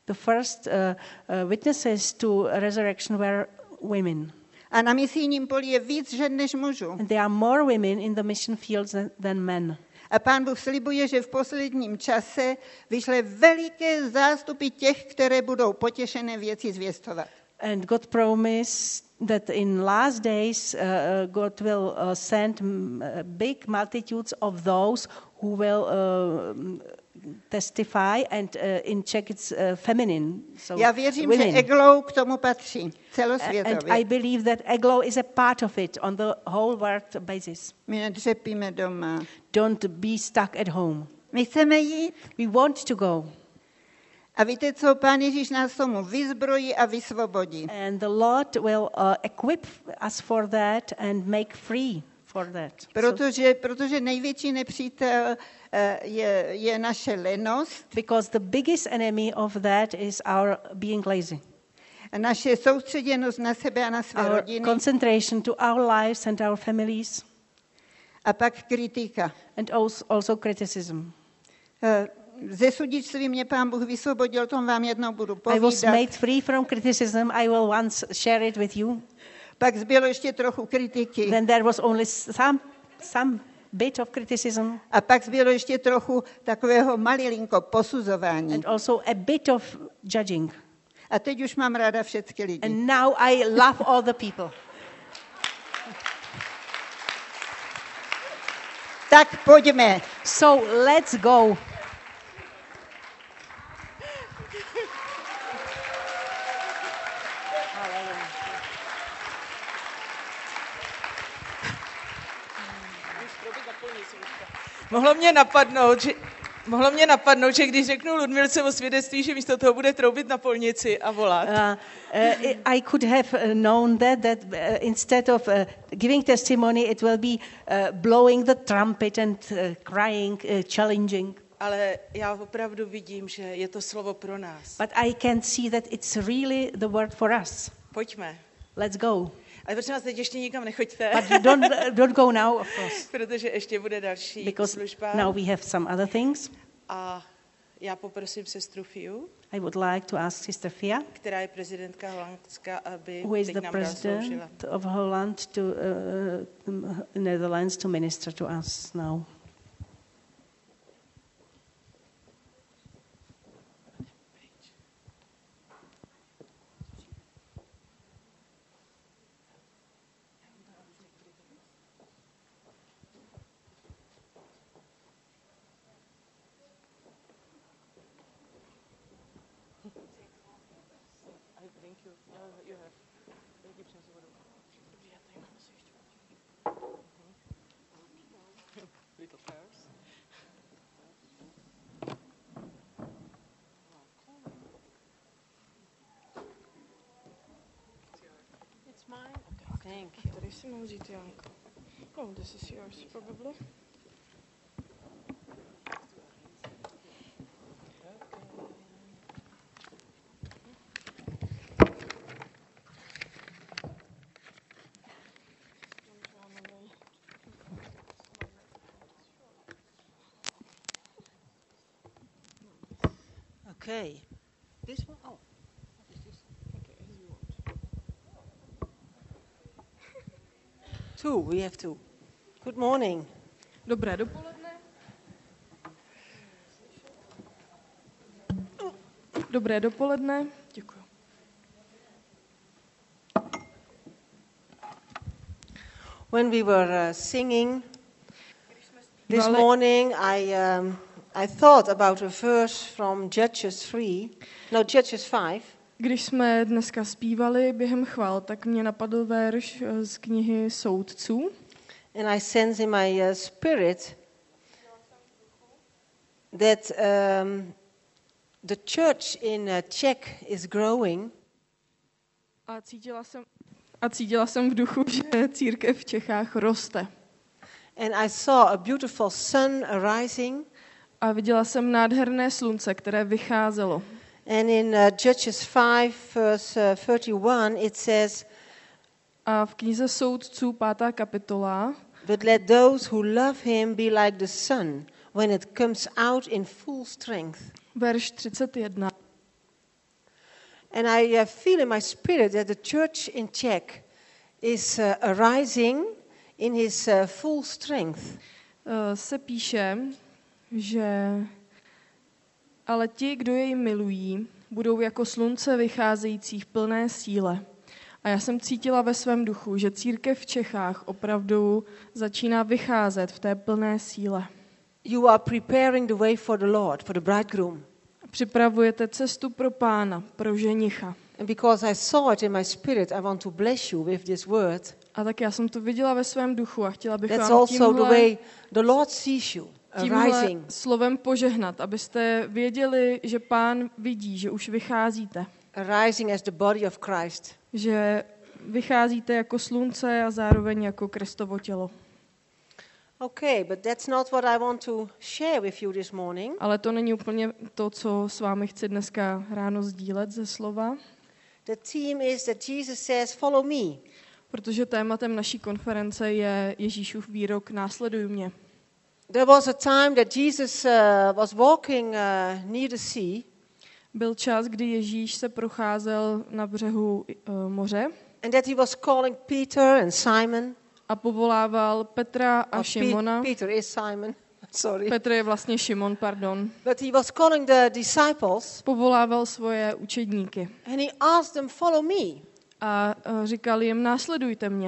the first uh, uh, witnesses to resurrection were women. A na misijním poli je víc žen než mužů. And there are more women in the mission fields than, than men. A Pán Bůh slibuje, že v posledním čase vyšle veliké zástupy těch, které budou potěšené věci zvěstovat. And God promised that in last days uh, God will uh, send m- big multitudes of those who will uh, testify, and uh, in Czech it's uh, feminine. So Já věřím, women. že Eglou k tomu patří And celosvětově. I believe that EGLO is a part of it on the whole world basis. My nedřepíme doma. Don't be stuck at home. My chceme jít. We want to go. A víte co, Pán Ježíš nás tomu vyzbrojí a vysvobodí. And the Lord will uh, equip us for that and make free for that. So, Protože, protože největší nepřítel eh, je, je naše lenost, because the biggest enemy of that is our being lazy. a naše soustředěnost na sebe a na své Our rodiny, concentration to our lives and our families, a pak kritika. and also, also criticism. Eh, Ze sudičství mě Pán Bůh vysvobodil, o tom vám jednou budu I was povídat. made free from criticism. I will once share it with you. Pak zbylo ještě trochu kritiky. Then there was only some, some bit of criticism, A pak zbylo ještě trochu takového malilinko posuzování. and also a bit of judging. A teď už mám ráda všechny lidi. And now I love all the people. Tak pojďme. So let's go. Mohlo mě napadnout, že, mohlo mě napadnout, že když řeknu Ludmilce o svědectví, že místo toho bude troubit na polnici a volat. Uh, uh, I could have uh, known that, that uh, instead of uh, giving testimony, it will be uh, blowing the trumpet and uh, crying, uh, challenging. Ale já opravdu vidím, že je to slovo pro nás. But I can see that it's really the word for us. Pojďme. Let's go. Ale prosím vás, teď ještě nikam nechoďte, But don't, don't go now, of course, protože ještě bude další because služba. now we have some other things. A já poprosím sestru Fiu, I would like to ask Sister Fia, která je prezidentka Holandska, aby who is teď the nám dala sloužila. president of Holland, to uh, Netherlands, to minister to us now. Thank you. Tady si mám vzít, Janko. No, this is yours, probably. Okay. This one? Oh. Two, we have two. Good morning. Dobré dopoledne. Dobré dopoledne. Děkuji. When we were uh, singing this morning, I um, I thought about a verse from Judges three, no Judges five. Když jsme dneska zpívali během chvál, tak mě napadl verš z knihy Soudců. And I sense in my uh, spirit that um, the church in uh, Czech is growing. A cítila jsem, a cítila jsem v duchu, že církev v Čechách roste. And I saw a beautiful sun arising. A viděla jsem nádherné slunce, které vycházelo. And in uh, Judges five, verse uh, thirty-one, it says, a v knize Soudců, pátá kapitola, but let those who love him be like the sun when it comes out in full strength. Verš třicet jedna. And I uh, feel in my spirit that the church in Czech is uh, arising in his uh, full strength. Uh, se píše, že ale ti, kdo jej milují, budou jako slunce vycházející v plné síle. A já jsem cítila ve svém duchu, že církev v Čechách opravdu začíná vycházet v té plné síle. You are preparing the way for the Lord, for the bridegroom. Připravujete cestu pro Pána, pro ženicha. And because I saw it in my spirit, I want to bless you with this word. A tak já jsem to viděla ve svém duchu a chtěla bych That's vám also the tímhle, way the Lord sees you, tímhle arising. slovem požehnat, abyste věděli, že Pán vidí, že už vycházíte. Arising as the body of Christ. Že vycházíte jako slunce a zároveň jako Kristovo tělo. Okay, but that's not what I want to share with you this morning. Ale to není úplně to, co s vámi chci dneska ráno sdílet ze slova. The theme is that Jesus says, follow me. Protože tématem naší konference je Ježíšův výrok následuj mě. There was a time that Jesus uh, was walking uh, near the sea. Byl čas, kdy Ježíš se procházel na břehu uh, moře. And that he was calling Peter and Simon. A povolával Petra a Oh, Šimona. Pe- Peter is Simon. Sorry. Petr je vlastně Šimon, pardon. But he was calling the disciples. Povolával svoje učedníky. And he asked them, follow me. A uh, říkal jim, následujte mě.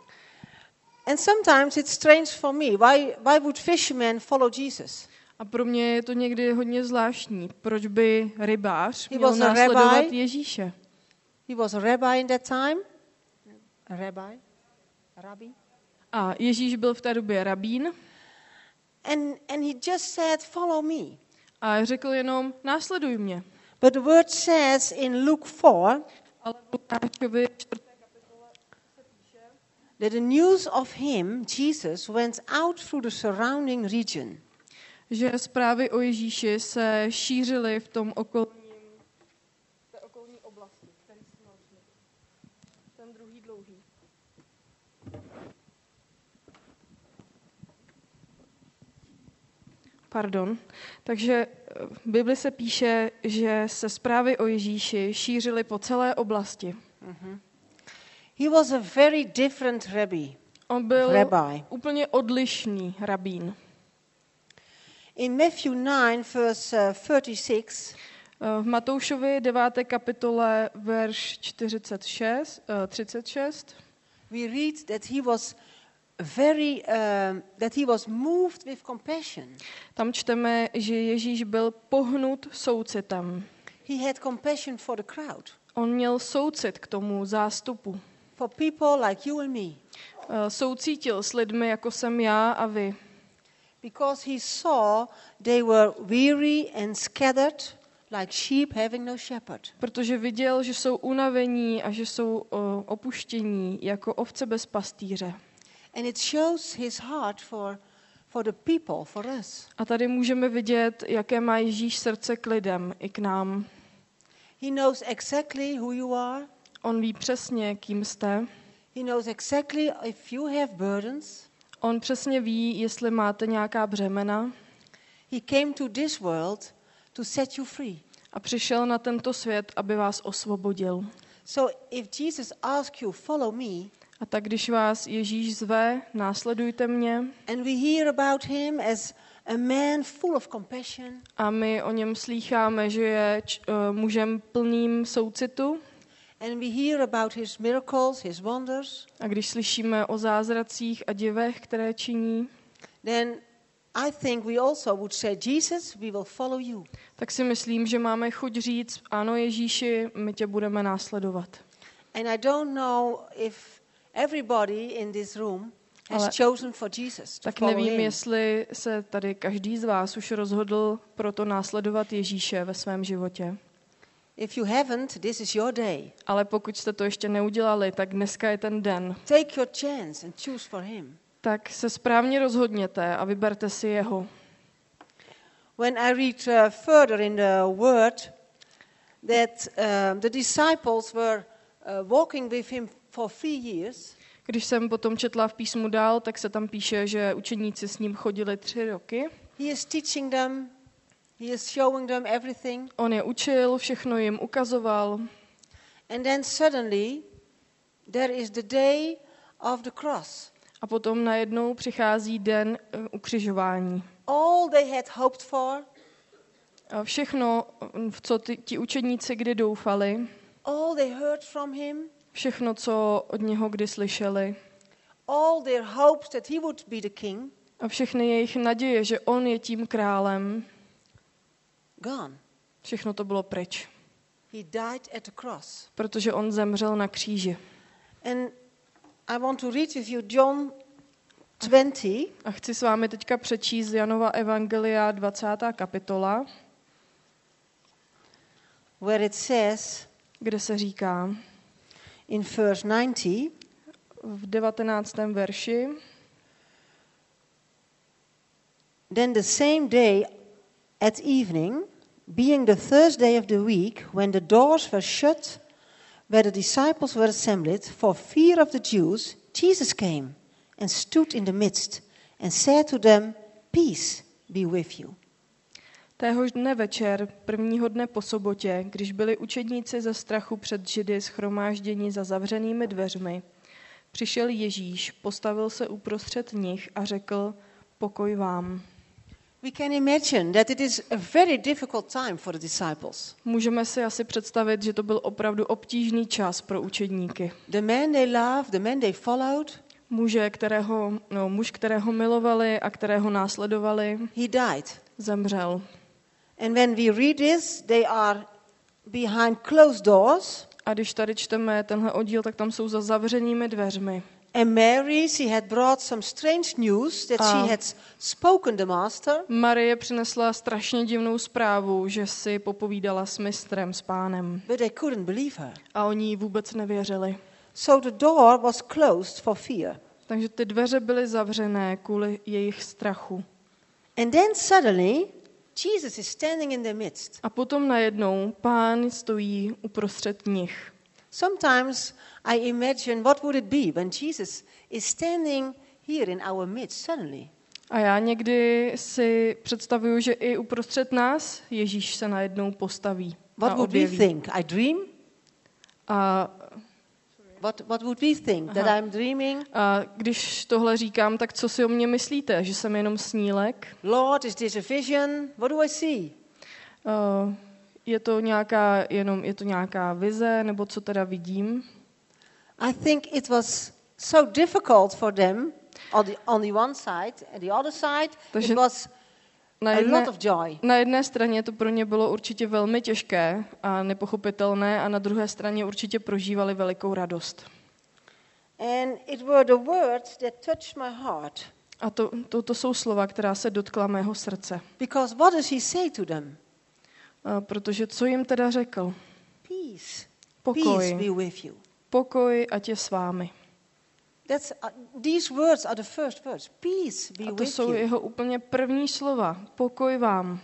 And sometimes it's strange for me. Why, why would fishermen follow Jesus? A pro mě je to někdy hodně zvláštní. Proč by rybář He měl was a následovat rabbi. Ježíše? He was a rabbi in that time. A rabbi? A rabbi? A Ježíš byl v té době rabín. And, and he just said, follow me. A řekl jenom, následuj mě. But the word says in Luke four, Ale Lukášovi čtvrté kapitole se píše, that the news of him, Jesus, went out through the surrounding region. že zprávy o Ježíši se šířily v tom okolním, té okolní oblasti, který jsme našli. Ten druhý dlouhý. Pardon. Takže v Bibli se píše, že se zprávy o Ježíši šířily po celé oblasti. Mm-hmm. He was a very different rabbi. On byl rabbi. úplně odlišný rabín. In Matthew nine, verse thirty-six, v Matoušovi deváté kapitole, verš čtyřicet šest, třicet šest, we read that he was very, um, that he was moved with compassion. Tam čteme, že Ježíš byl pohnut soucitem. He had compassion for the crowd. On měl soucit k tomu zástupu. For people like you and me. Soucítil s lidmi, jako jsem já a vy. Because he saw they were weary and scattered like sheep having no shepherd. Protože viděl, že jsou unavení a že jsou uh, opuštění jako ovce bez pastýře. And it shows his heart for for the people, for us. A tady můžeme vidět, jaké má Ježíš srdce k lidem i k nám. He knows exactly who you are. On ví přesně, kým jste. He knows exactly if you have burdens. On přesně ví, jestli máte nějaká břemena. He came to this world to set you free. A přišel na tento svět, aby vás osvobodil. So if Jesus asks you, follow me, a tak když vás Ježíš zve, následujte mě. And we hear about him as a man full of compassion. A my o něm slýcháme, že je č, uh, mužem plným soucitu. And we hear about his miracles, his wonders. A když slyšíme o zázracích a divech, které činí, then I think we also would say, Jesus, we will follow you. Tak si myslím, že máme chuť říct, ano Ježíši, my tě budeme následovat. And I don't know if everybody in this room has Ale chosen for Jesus. Tak nevím, jestli se tady každý z vás už rozhodl pro to následovat Ježíše ve svém životě. If you haven't, this is your day. Ale pokud jste to ještě neudělali, tak dneska je ten den. Take your chance and choose for him. Tak se správně rozhodněte a vyberte si jeho. When I read uh, further in the word that uh, the disciples were uh, walking with him for three years. Když jsem potom četla v písmu dál, tak se tam píše, že učeníci s ním chodili tři roky. He is teaching them, he is showing them everything. On je učil, všechno jim ukazoval. And then suddenly there is the day of the cross. A potom najednou přichází den uh, ukřižování. All they had hoped for, A všechno, v co ty, ti učedníci kdy doufali, all they heard from him, všechno, co od něho kdy slyšeli, all their hopes that he would be the king, a všechny jejich naděje, že on je tím králem, gone. všechno to bylo pryč. He died at the cross. Protože on zemřel na kříži. And I want to read with you John twenty. A chci s vámi teďka přečíst Janova evangelia dvacátá kapitola, where it says kde se říká in verse ninety, v devatenáctém verši: Then the same day at evening, being the third day of the week, when the doors were shut, where the disciples were assembled, for fear of the Jews, Jesus came and stood in the midst and said to them, Peace be with you. Téhož dne večer, prvního dne po sobotě, když byli učedníci ze strachu před Židy shromážděni za zavřenými dveřmi, přišel Ježíš, postavil se uprostřed nich a řekl: Pokoj vám. We can imagine that it is a very difficult time for the disciples. Můžeme si asi představit, že to byl opravdu obtížný čas pro učedníky. The man they loved, the man they followed, Muže, kterého, no, muž, kterého milovali a kterého následovali, he died. zemřel. And when we read this, they are behind closed doors. A když tady čteme tenhle oddíl, tak tam jsou za zavřenými dveřmi. And Mary, she had brought some strange news that A she had spoken the master. Marie přinesla strašně divnou zprávu, že si popovídala s mistrem, s pánem. But they couldn't believe her. A oni jí vůbec nevěřili. So the door was closed for fear. Takže ty dveře byly zavřené kvůli jejich strachu. And then suddenly, Jesus is standing in their midst. A potom najednou pán stojí uprostřed nich. Sometimes I imagine what would it be when Jesus is standing here in our midst suddenly. A já někdy si představuju, že i uprostřed nás Ježíš se najednou postaví What a would we objeví. think? I dream? A, What, what would we think? That I'm dreaming? a když tohle říkám, tak co si o mně myslíte? Že jsem jenom snílek? Lord, is this a vision? What do I see? Uh, je to nějaká, jenom je to nějaká vize, nebo co teda vidím? I think it was so difficult for them on the, on the one side, and the other side, Takže it was na a jedné, lot of joy. na jedné straně to pro ně bylo určitě velmi těžké a nepochopitelné a na druhé straně určitě prožívali velikou radost. And it were the words that touched my heart. A to, to, to jsou slova, která se dotkla mého srdce. Because what does he say to them? A protože co jim teda řekl? Peace. Pokoj. Peace be with you. Pokoj, ať je s vámi. That's, uh, these words are the first words. Peace be A to with jsou you. jeho úplně první slova. Pokoj vám.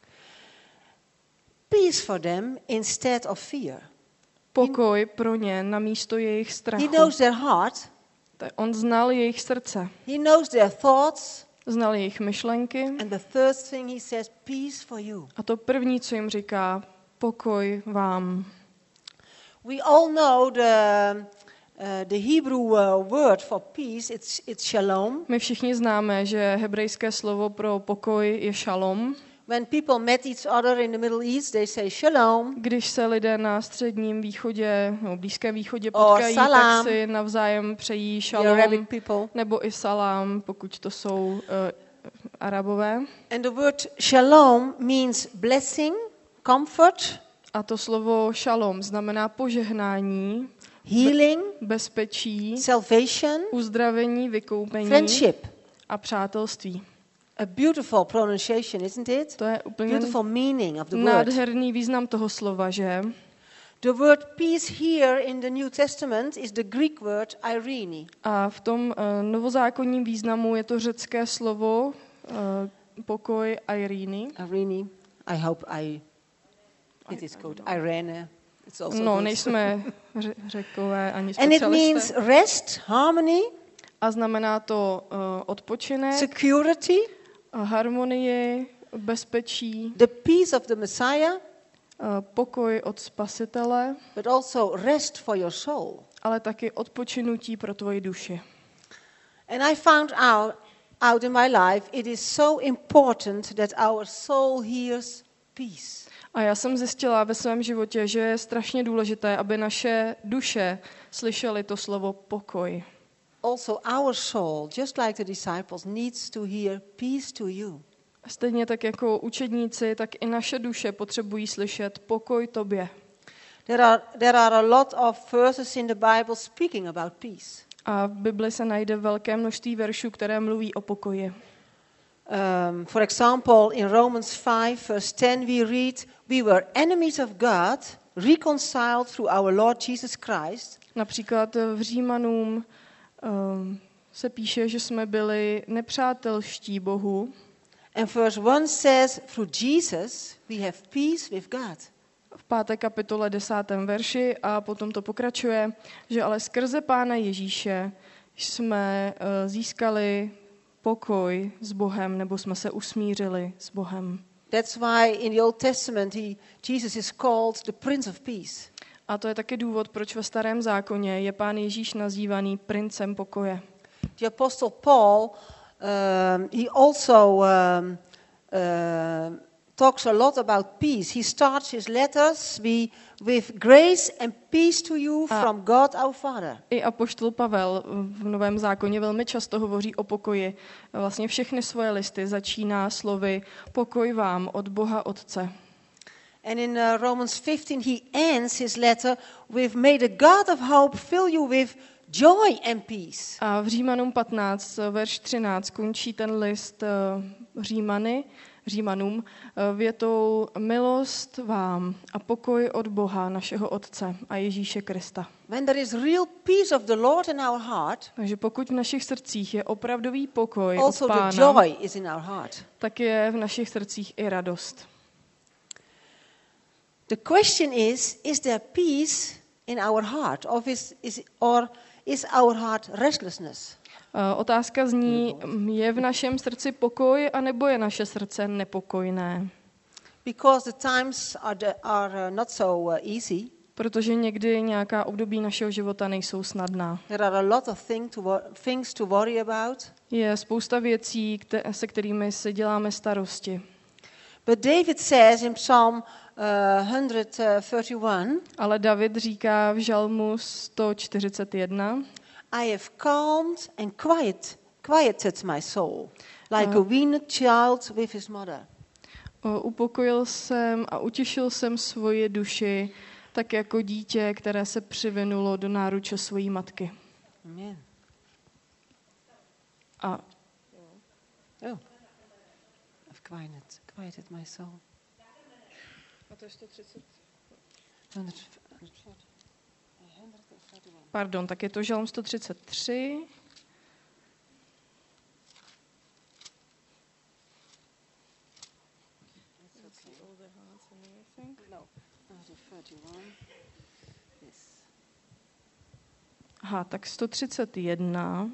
Peace for them instead of fear. Pokoj pro ně na místo jejich He strachu. knows their heart. On znal jejich srdce. He knows their thoughts. Znal jejich myšlenky. And the third thing he says, peace for you. A to první, co jim říká, pokoj vám. We all know the, uh, the Hebrew uh, word for peace, it's, it's shalom. My všichni známe, že hebrejské slovo pro pokoj je šalom. When people met each other in the Middle East, they say shalom. Když se lidé na středním východě, no, blízkém východě Or potkají, salam. tak si navzájem přejí The šalom, Arabic people. nebo i salám, pokud to jsou uh, Arabové. And the word shalom means blessing, comfort, A to slovo šalom znamená požehnání, healing, bezpečí, salvation, uzdravení, vykoupení friendship. a přátelství. A beautiful pronunciation, isn't it? To je úplně Beautiful meaning of the word. nádherný význam toho slova, že? The word peace here in the New Testament is the Greek word irene. A v tom uh, novozákonním významu je to řecké slovo uh, pokoj Irene. Irene. I hope I it is good. Irene. It's also No, good. nejsme ře- řekové ani And it means specialisté. rest, harmony, A znamená to uh, odpočinek, security, a harmonii, bezpečí, the peace of the Messiah, uh, pokoj od Spasitele, but also rest for your soul. ale taky odpočinutí pro tvoji duši. And I found out, out in my life it is so important that our soul hears peace. A já jsem zjistila ve svém životě, že je strašně důležité, aby naše duše slyšely to slovo pokoj. Also our soul, just like the disciples, needs to hear peace to you. Stejně tak jako učedníci, tak i naše duše potřebují slyšet pokoj tobě. There are, there are a lot of verses in the Bible speaking about peace. A v Bibli se najde velké množství veršů, které mluví o pokoji. Um, for example, in Romans five, verse ten, we read, we were enemies of God, reconciled through our Lord Jesus Christ. Například v Římanům um, se píše, že jsme byli nepřátelští Bohu. And verse one says, through Jesus we have peace with God. V páté kapitole desátém verši a potom to pokračuje, že ale skrze Pána Ježíše jsme uh, získali pokoj s Bohem, nebo jsme se usmířili s Bohem. That's why in the Old Testament he, Jesus is called the Prince of Peace. A to je taky důvod, proč ve Starém zákoně je Pán Ježíš nazývaný princem pokoje. The Apostle Paul, um, he also um, uh, talks a lot about peace. He starts his letters with grace and peace to you from God our Father. I apoštol Pavel v Novém zákoně velmi často hovoří o pokoji. Vlastně všechny svoje listy začíná slovy pokoj vám od Boha Otce. And in uh, Romans fifteen he ends his letter with may the God of hope fill you with joy and peace. A v Římanům patnáct, verš třináct končí ten list uh, Římany, Římanům větou milost vám a pokoj od Boha, našeho Otce a Ježíše Krista. When there is real peace of the Lord in our heart, takže pokud v našich srdcích je opravdový pokoj also od Pána, the joy is in our heart. Tak je v našich srdcích i radost. The question is, is there peace in our heart, or is, is, or is our heart restlessness? Otázka zní, je v našem srdci pokoj, anebo je naše srdce nepokojné? Because the times are, the, are not so easy. Protože někdy nějaká období našeho života nejsou snadná. There are a lot of thing to, things to worry about. Je spousta věcí, se kterými si děláme starosti. But David says in Psalm uh, one thirty-one, ale David říká v Žalmu sto čtyřicet jedna, I have calmed and quiet, quieted my soul, like a weaned child with his mother. Upokojil jsem a utěšil jsem svoji duši, tak jako dítě, které se přivinulo do náruče svojí matky. Amen. A oh. I've quieted, quieted my soul. A to je sto třicet. Pardon, tak je to Žalm sto třicet tři. Aha, tak sto třicet jedna.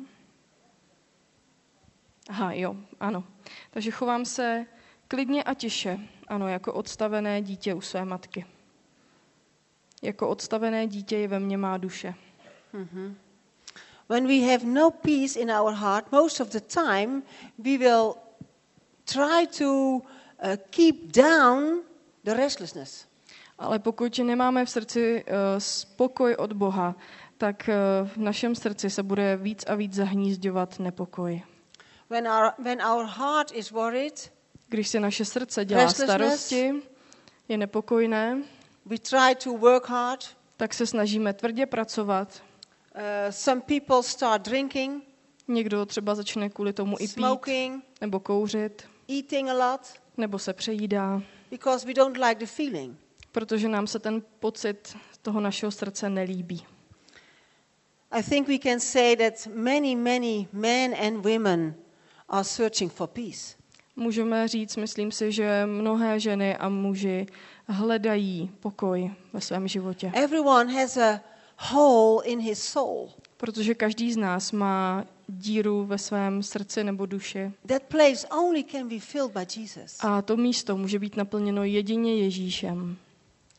Aha, jo, ano. Takže chovám se klidně a tiše, ano, jako odstavené dítě u své matky. Jako odstavené dítě je ve mně má duše. Mm-hmm. When we have no peace in our heart, most of the time we will try to uh, keep down the restlessness. Ale pokud nemáme v srdci uh, spokoj od Boha, tak uh, v našem srdci se bude víc a víc zahnízďovat nepokoj. When our, when our heart is worried, když se naše srdce dělá starosti, je nepokojné, we try to work hard, tak se snažíme tvrdě pracovat. Uh, some people start drinking, někdo třeba začne kvůli tomu i pít, smoking, nebo kouřit, eating a lot, nebo se přejídá, because we don't like the feeling. Protože nám se ten pocit toho našeho srdce nelíbí. I think we can say that many, many men and women are searching for peace. Můžeme říct, myslím si, že mnohé ženy a muži hledají pokoj ve svém životě. Everyone has a hole in his soul. Protože každý z nás má díru ve svém srdci nebo duši. That place only can be filled by Jesus. A to místo může být naplněno jedině Ježíšem.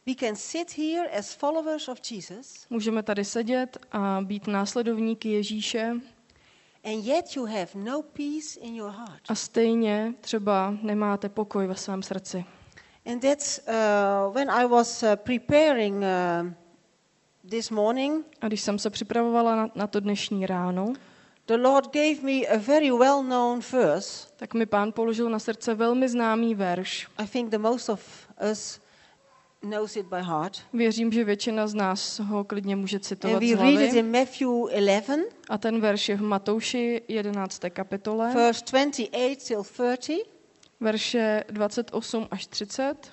We can sit here as followers of Jesus. Můžeme tady sedět a být následovníky Ježíše. And yet you have no peace in your heart. A stejně třeba nemáte pokoj ve svém srdci. And that's uh, when I was uh, preparing uh, this morning. A když jsem se připravovala na, na to dnešní ráno, the Lord gave me a very well-known verse. Tak mi Pán položil na srdce velmi známý verš. I think the most of us knows it by heart. Věřím, že většina z nás ho klidně může citovat And z we read it hlavy. in Matthew eleven. A ten verš je v Matouši jedenácté kapitole. Verse twenty-eight till thirty. Verše dvacet osm až třicet.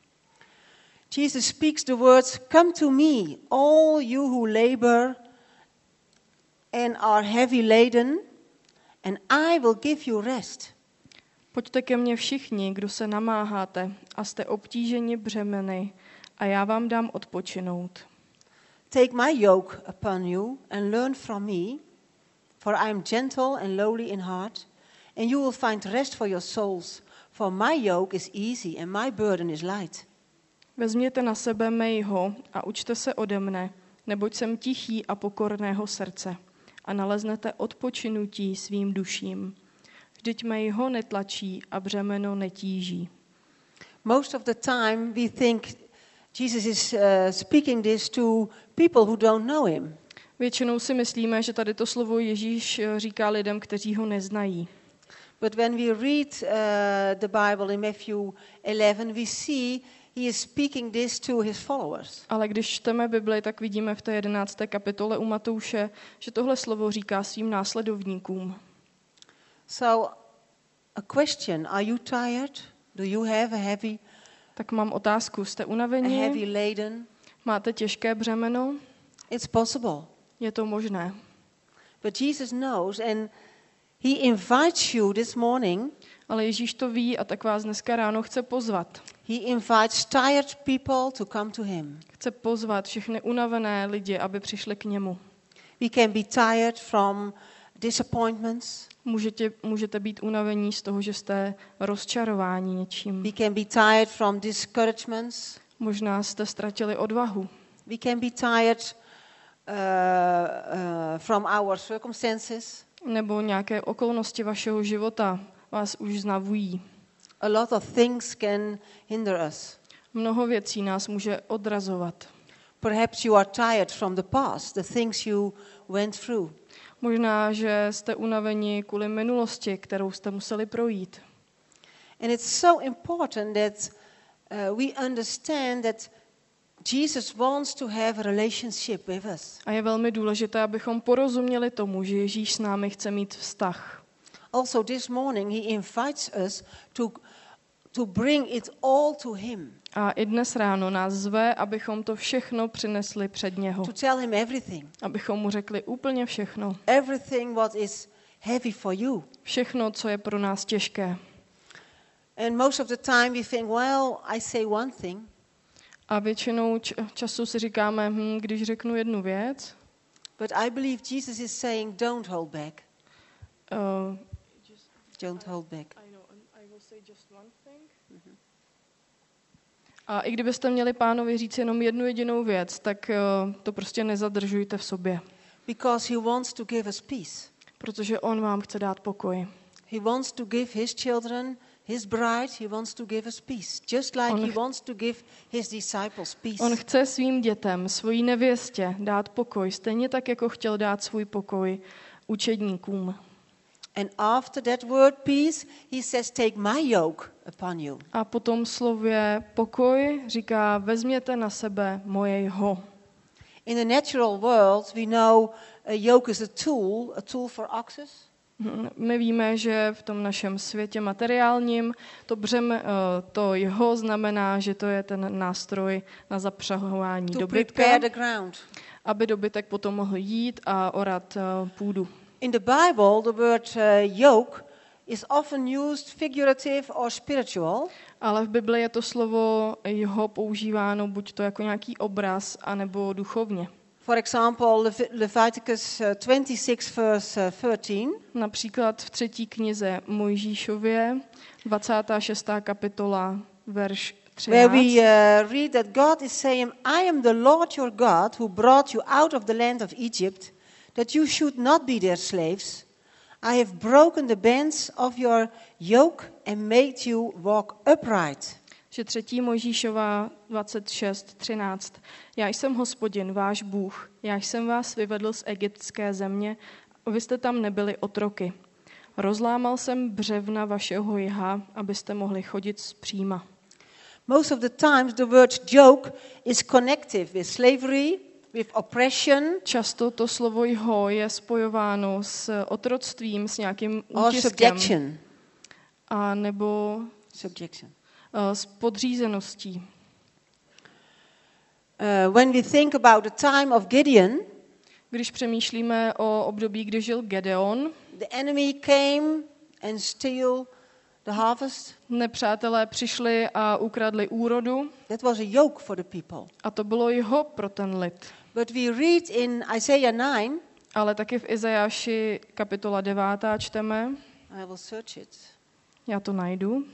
Jesus speaks the words, "Come to me, all you who labor and are heavy laden, and I will give you rest." Pojďte ke mně všichni, kdo se namáháte a jste obtíženi břemeny, a já vám dám odpočinout. Take my yoke upon you and learn from me, for I am gentle and lowly in heart, and you will find rest for your souls, for my yoke is easy and my burden is light. Vezměte na sebe mého a učte se ode mne, neboť jsem tichý a pokorného srdce, a naleznete odpočinutí svým duším. Vždyť mého netlačí a břemeno netíží. Most of the time we think Jesus is uh, speaking this to people who don't know him. Většinou si myslíme, že tady to slovo Ježíš říká lidem, kteří ho neznají. But when we read uh, the Bible in Matthew eleven, we see he is speaking this to his followers. Ale když čteme Bibli, tak vidíme v té jedenácté kapitole u Matouše, že tohle slovo říká svým následovníkům. So, a question, are you tired? Do you have a heavy, Tak mám otázku, jste a unavení? heavy laden? Máte těžké břemeno? It's possible. Je to možné. But Jesus knows and he invites you this morning. Ale Ježíš to ví a tak vás dneska ráno chce pozvat. He invites tired people to come to him. Chce pozvat všechny unavené lidi, aby přišli k němu. We can be tired from disappointments. Můžete, můžete být unavení z toho, že jste rozčarováni něčím. We can be tired from discouragements. Možná jste ztratili odvahu. We can be tired uh, uh, from our circumstances. Nebo nějaké okolnosti vašeho života vás už znavují. A lot of things can hinder us. Mnoho věcí nás může odrazovat. Perhaps you are tired from the past, the things you went through. Možná, že jste unaveni kvůli minulosti, kterou jste museli projít. And it's so important that uh, we understand that Jesus wants to have a relationship with us. A je velmi důležité, abychom porozuměli tomu, že Ježíš s námi chce mít vztah. Also this morning he invites us to, to bring it all to him. A i dnes ráno nás zve, abychom to všechno přinesli před něho. To tell him everything. Abychom mu řekli úplně všechno. Everything what is heavy for you. Všechno, co je pro nás těžké. And most of the time we think, well, I say one thing. A většinou času si říkáme, hm, když řeknu jednu věc. But I believe Jesus is saying, don't hold back. Uh, don't hold back. I know, I will say just one thing. Mm-hmm. A i kdybyste měli Pánovi říct jenom jednu jedinou věc, tak uh, to prostě nezadržujte v sobě. Because he wants to give us peace. Protože on vám chce dát pokoj. He wants to give his children, his bride, he wants to give us peace. Just like On he wants to give his disciples peace. On chce svým dětem, svojí nevěstě dát pokoj, stejně tak, jako chtěl dát svůj pokoj učedníkům. And after that word peace, he says, take my yoke upon you. A po tom slově pokoj říká, vezměte na sebe moje jho. In the natural world, we know a yoke is a tool, a tool for oxes. My víme, že v tom našem světě materiálním to břeme, to jeho znamená, že to je ten nástroj na zapřahování dobytka, aby dobytek potom mohl jít a orat půdu. In the Bible, the word uh, yoke is often used figurative or spiritual. Ale v Bibli je to slovo jeho používáno buď to jako nějaký obraz, anebo duchovně. For example, Lev- Leviticus uh, twenty-six verse thirteen. Například v třetí knize Mojžíšově, dvacátá šestá kapitola, verš where we třináct, uh, read that God is saying, I am the Lord your God who brought you out of the land of Egypt, that you should not be their slaves. I have broken the bands of your yoke and made you walk upright. že třetí Mojžíšová dvacet šest třináct. Já jsem Hospodin, váš Bůh. Já jsem vás vyvedl z egyptské země, vy jste tam nebyli otroky. Rozlámal jsem břevna vašeho jiha, abyste mohli chodit zpříma. Most of the times the word yoke is connected with slavery, with oppression, Často to slovo jho je spojováno s otroctvím, s nějakým or útiskem, subjection. a nebo Subjection. uh, s podřízeností. Uh, when we think about the time of Gideon, Když přemýšlíme o období, kdy žil Gedeon, the enemy came and steal the harvest. nepřátelé přišli a ukradli úrodu, That was a yoke for the people. a to bylo jho pro ten lid. But we read in Isaiah nine, Ale taky v Izajáši kapitola devátá čteme, I will search it. já to najdu,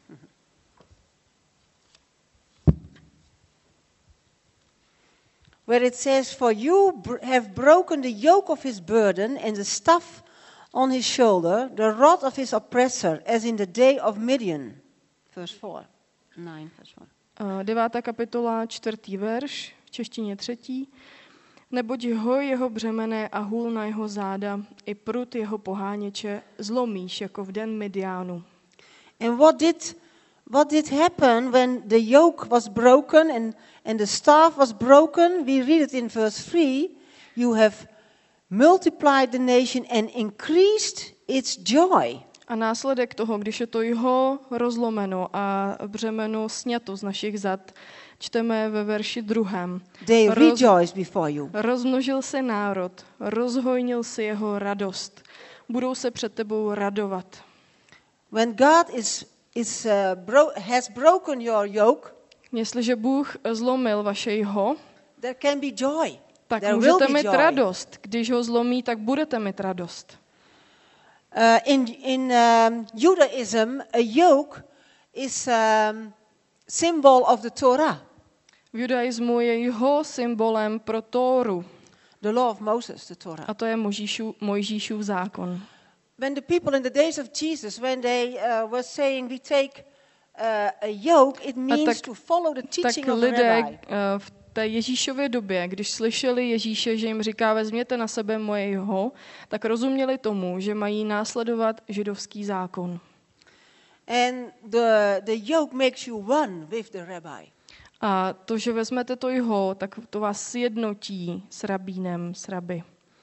Where it says, for you br- have broken the yoke of his burden and the staff on his shoulder, the rod of his oppressor, as in the day of Midian. Verse four. nine, verse four. Uh, devátá kapitola, čtvrtý verš, v češtině třetí. Neboť ho jeho břemene a hůl na jeho záda, i prut jeho poháněče zlomíš jako v den Midiánu. And what did what did happen when the yoke was broken and, and the staff was broken? We read it in verse three. You have multiplied the nation and increased its joy. A následek toho, když je to jeho rozlomeno a břemeno sňato z našich zad, čteme ve verši druhém. They Roz, rejoice before you. rozmnožil se národ, rozhojnil si jeho radost. Budou se před tebou radovat. When God is is uh, bro- has broken your yoke, Jestliže Bůh zlomil vaše jho, there can be joy. tak There will můžete be mít joy. radost. Když ho zlomí, tak budete mít radost. Uh, in in um, Judaism, a yoke is um, symbol of the Torah, V judaismu je jeho symbolem pro Tóru. the law of Moses, the Torah. A to je Mojžíšův, Mojžíšův zákon. When the people in the days of Jesus, when they uh, were saying we take uh, a yoke, it means tak- to follow the Tak teaching of the lidé rabbi. eh, v té Ježíšově době, když slyšeli Ježíše, že jim říká vezměte na sebe moje jho, tak rozuměli tomu, že mají následovat židovský zákon. And the the yoke makes you one with the rabbi. A to, že vezmete to jho, tak to vás sjednotí s rabínem, s rabi.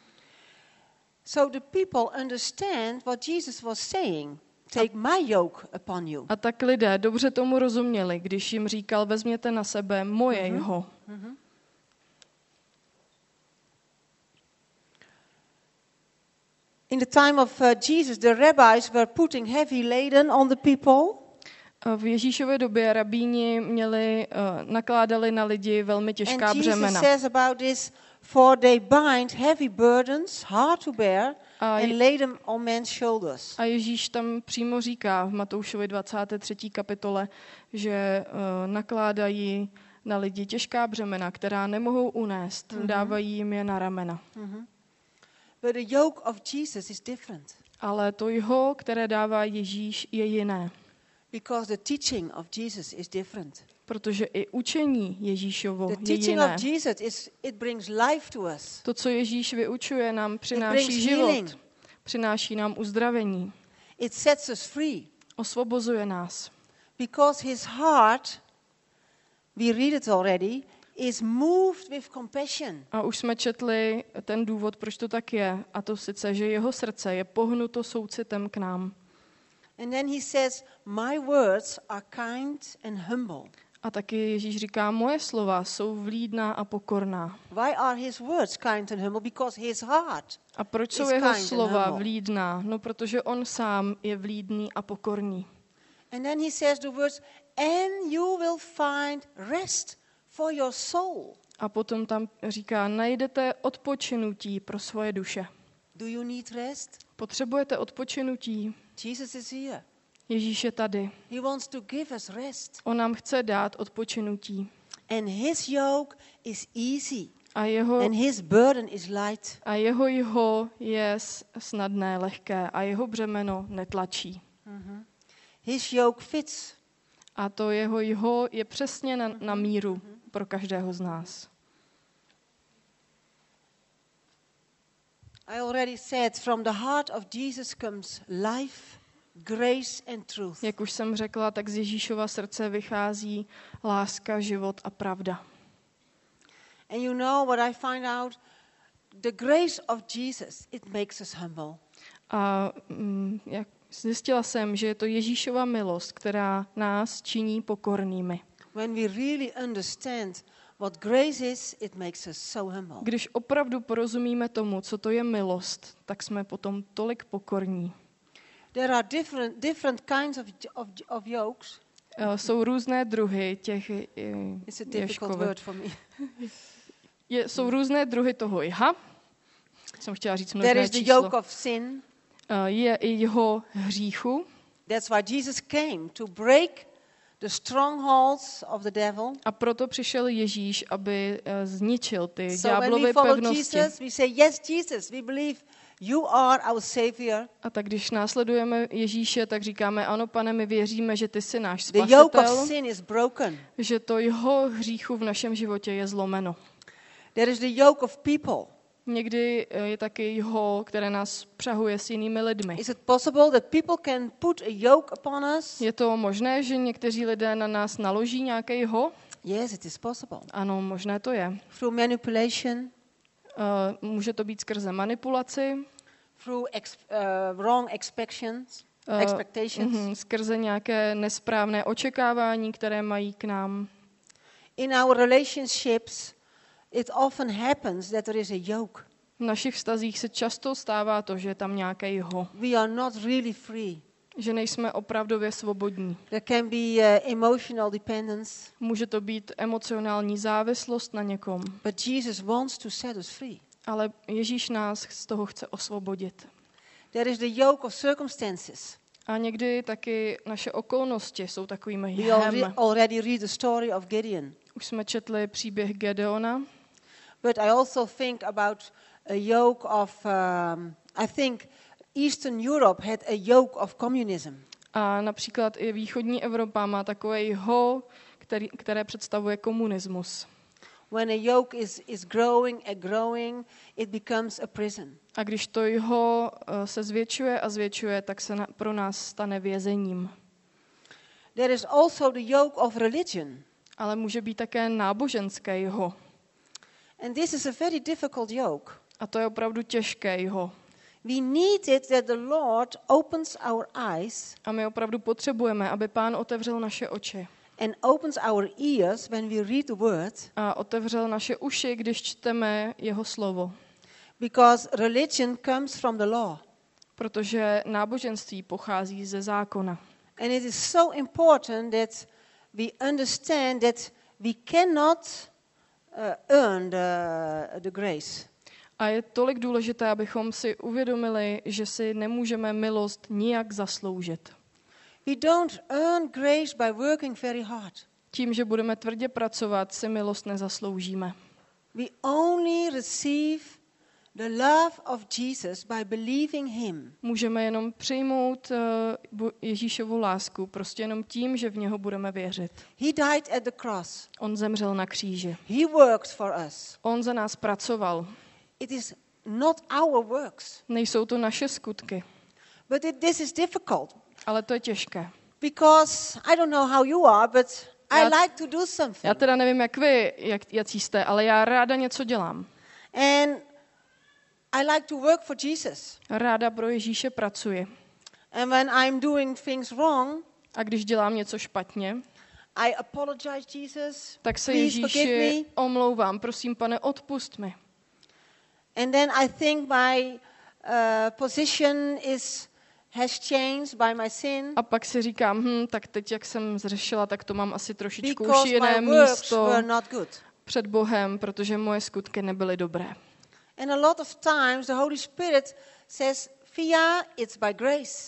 So the people understand what Jesus was saying. Take my yoke upon you. A tak lidé dobře tomu rozuměli, když jim říkal, vezměte na sebe moje mm-hmm. jho. Mm-hmm. In the time of uh, Jesus, the rabbis were putting heavy laden on the people. A v Ježíšově době rabíni měli, uh, nakládali na lidi velmi těžká And Jesus břemena. says about this, for they bind heavy burdens, hard to bear, A and je- lay them on men's shoulders. A Ježíš tam přímo říká v Matoušovi dvacáté třetí kapitole, že uh, nakládají na lidi těžká břemena, která nemohou unést, mm-hmm. dávají jim je na ramena. Mm-hmm. But the yoke of Jesus is different, Ale to jho, které dává Ježíš, je jiné, because the teaching of Jesus is different. protože i učení Ježíšovo The je teaching jiné. of Jesus is it brings life to us. To, co Ježíš vyučuje, nám brings přináší healing. život, přináší nám uzdravení, It sets us free, osvobozuje nás. because his heart, we read it already, is moved with compassion. A už jsme četli ten důvod, proč to tak je, a to sice, že jeho srdce je pohnuto soucitem k nám. And then he says, my words are kind and humble. A taky Ježíš říká, moje slova jsou vlídná a pokorná. Why are his words kind and humble? Because his heart. A proč jsou Is jeho kind and slova humble. vlídná? No, protože on sám je vlídný a pokorný. And then he says the words, and you will find rest for your soul. A potom tam říká, najdete odpočinutí pro svoje duše. Do you need rest? Potřebujete odpočinutí? Jesus is here. Ježíš je tady. He wants to give us rest. On nám chce dát odpočinutí. And his yoke is easy. A jeho, And his burden is light. a jeho jiho je snadné, lehké a jeho břemeno netlačí. Mm-hmm. His yoke fits. A to jeho jiho je přesně na, na míru pro každého z nás. I already said, from the heart of Jesus comes life, grace and truth. Jak už jsem řekla, tak z Ježíšova srdce vychází láska, život a pravda. And you know what I find out? The grace of Jesus, it makes us humble. A mm, jak zjistila jsem, že je to Ježíšova milost, která nás činí pokornými. When we really understand what grace is, it makes us so humble. Když opravdu porozumíme tomu, co to je milost, tak jsme potom tolik pokorní. There are different different kinds of of, of yokes. Uh, jsou různé druhy těch uh, It's a difficult word for me. je, jsou různé druhy toho jiha. Jsem chtěla říct There množné is the číslo. yoke of sin. Uh, je i jeho hříchu. That's why Jesus came, to break the strongholds of the devil. A proto přišel Ježíš, aby uh, zničil ty So when ďáblovy we follow pevnosti. Jesus, we say, yes, Jesus, we believe you are our savior. A tak když následujeme Ježíše, tak říkáme, ano, pane, my věříme, že ty jsi náš The yoke of spasitel, sin is broken. že to jeho hříchu v našem životě je zlomeno. There is the yoke of people. Někdy je taky jeho, které nás přahuje s jinými lidmi. Is it possible that people can put a yoke upon us? Je to možné, že někteří lidé na nás naloží nějaké jeho? Yes, it is possible. Ano, možné to je. Through manipulation, Uh, může to být skrze manipulaci, through ex, uh, wrong expectations, uh, expectations. uh, skrze nějaké nesprávné očekávání, které mají k nám. In our relationships, it often happens that there is a yoke. V našich vztazích se často stává to, že je tam nějaké jeho, We are not really free. že nejsme opravdově svobodní. There can be uh, emotional dependence, Může to být emocionální závislost na někom, but Jesus wants to set us free. ale Ježíš nás z toho chce osvobodit. There is the yoke of circumstances. A někdy taky naše okolnosti jsou takovým We jihem. alre- already read the story of Gideon. Už jsme četli příběh Gedeona, But I also think about a yoke of, um, I think Eastern Europe had a yoke of communism. a například i východní Evropa má takové jeho, který, které představuje komunismus. When a yoke is, is growing and growing, it becomes a prison. A když to jeho uh, se zvětšuje a zvětšuje, tak se na, pro nás stane vězením. There is also the yoke of religion. Ale může být také náboženské jeho. And this is a very difficult yoke. A to je opravdu těžké jeho. We need it that the Lord opens our eyes A my opravdu potřebujeme, aby Pán otevřel naše oči. and opens our ears when we read the word, A otevřel naše uši, když čteme jeho slovo. because religion comes from the law. Protože náboženství pochází ze zákona. And it is so important that we understand that we cannot uh, earn the, the grace. A je tolik důležité, abychom si uvědomili, že si nemůžeme milost nijak zasloužit. We don't earn grace by working very hard. Tím, že budeme tvrdě pracovat, si milost nezasloužíme. We only receive the love of Jesus by believing him. Můžeme jenom přijmout uh, Ježíšovu lásku, prostě jenom tím, že v něho budeme věřit. He died at the cross. On zemřel na kříži. He worked for us. On za nás pracoval. It is not our works. Nejsou to naše skutky, But it, this is difficult ale to je těžké. because I don't know how you are, but I Já- like to do something. Já teda nevím, jak vy, jak, jací jste, ale já ráda něco dělám. And I like to work for Jesus. Ráda pro Ježíše pracuji. And when I'm doing things wrong, A když dělám něco špatně, I apologize, Jesus. tak se Please forgive Ježíši me. omlouvám. Prosím, pane, odpust mi. And then I think my uh, position is has changed by my sin A pak si říkám, hm, tak teď, jak jsem zřešila, tak to mám asi trošičku už because jiné my works místo were not good. před Bohem, protože moje skutky nebyly dobré. And a lot of times the Holy Spirit says, Fia, it's by grace.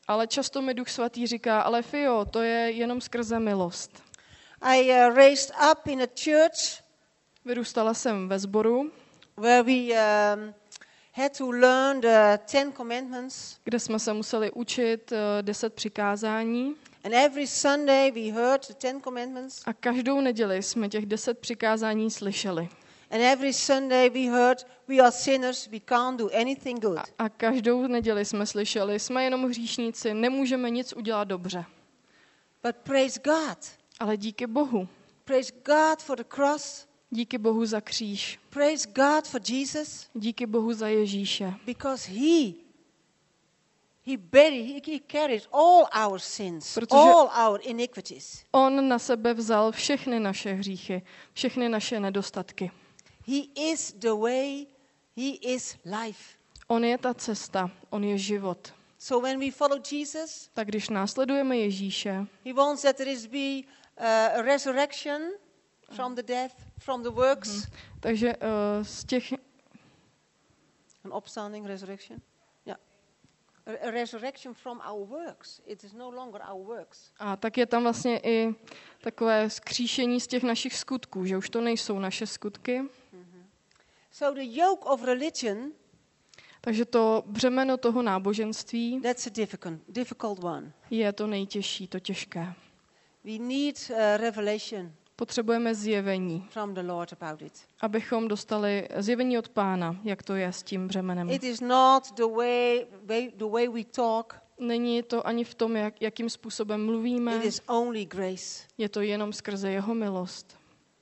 Ale často mi Duch Svatý říká, ale Fio, to je jenom skrze milost. I uh, raised up in a church. Vyrůstala jsem ve sboru, where we um, had to learn the Ten Commandments. kde jsme se museli učit uh, deset přikázání. And every Sunday we heard the Ten Commandments. A každou neděli jsme těch deset přikázání slyšeli. And every Sunday we heard we are sinners, we can't do anything good. A, a každou neděli jsme slyšeli, jsme jenom hříšníci, nemůžeme nic udělat dobře. But praise God. Ale díky Bohu. Praise God for the cross. Díky Bohu za kříž. Praise God for Jesus. Díky Bohu za Ježíše. Because he he buried, he, he carried all our sins, Protože all our iniquities. On na sebe vzal všechny naše hříchy, všechny naše nedostatky. He is the way, he is life. On je ta cesta, on je život. So when we follow Jesus, tak když následujeme Ježíše, he wants that there is be uh, a resurrection from the death, from the works. Hmm. Takže uh, z těch an opstanding resurrection. Yeah. A, a resurrection from our works. It is no longer our works. A tak je tam vlastně i takové vzkříšení z těch našich skutků, že už to nejsou naše skutky. Mm-hmm. So the yoke of religion, takže to břemeno toho náboženství, that's a difficult, difficult one. Je to nejtěžší, to těžké. We need uh, revelation. Potřebujeme zjevení, from the Lord about it. Abychom dostali zjevení od Pána, jak to je s tím břemenem. It is not the way, way, the way we talk. Není to ani v tom, jak, jakým způsobem mluvíme. It is only grace. Je to jenom skrze jeho milost.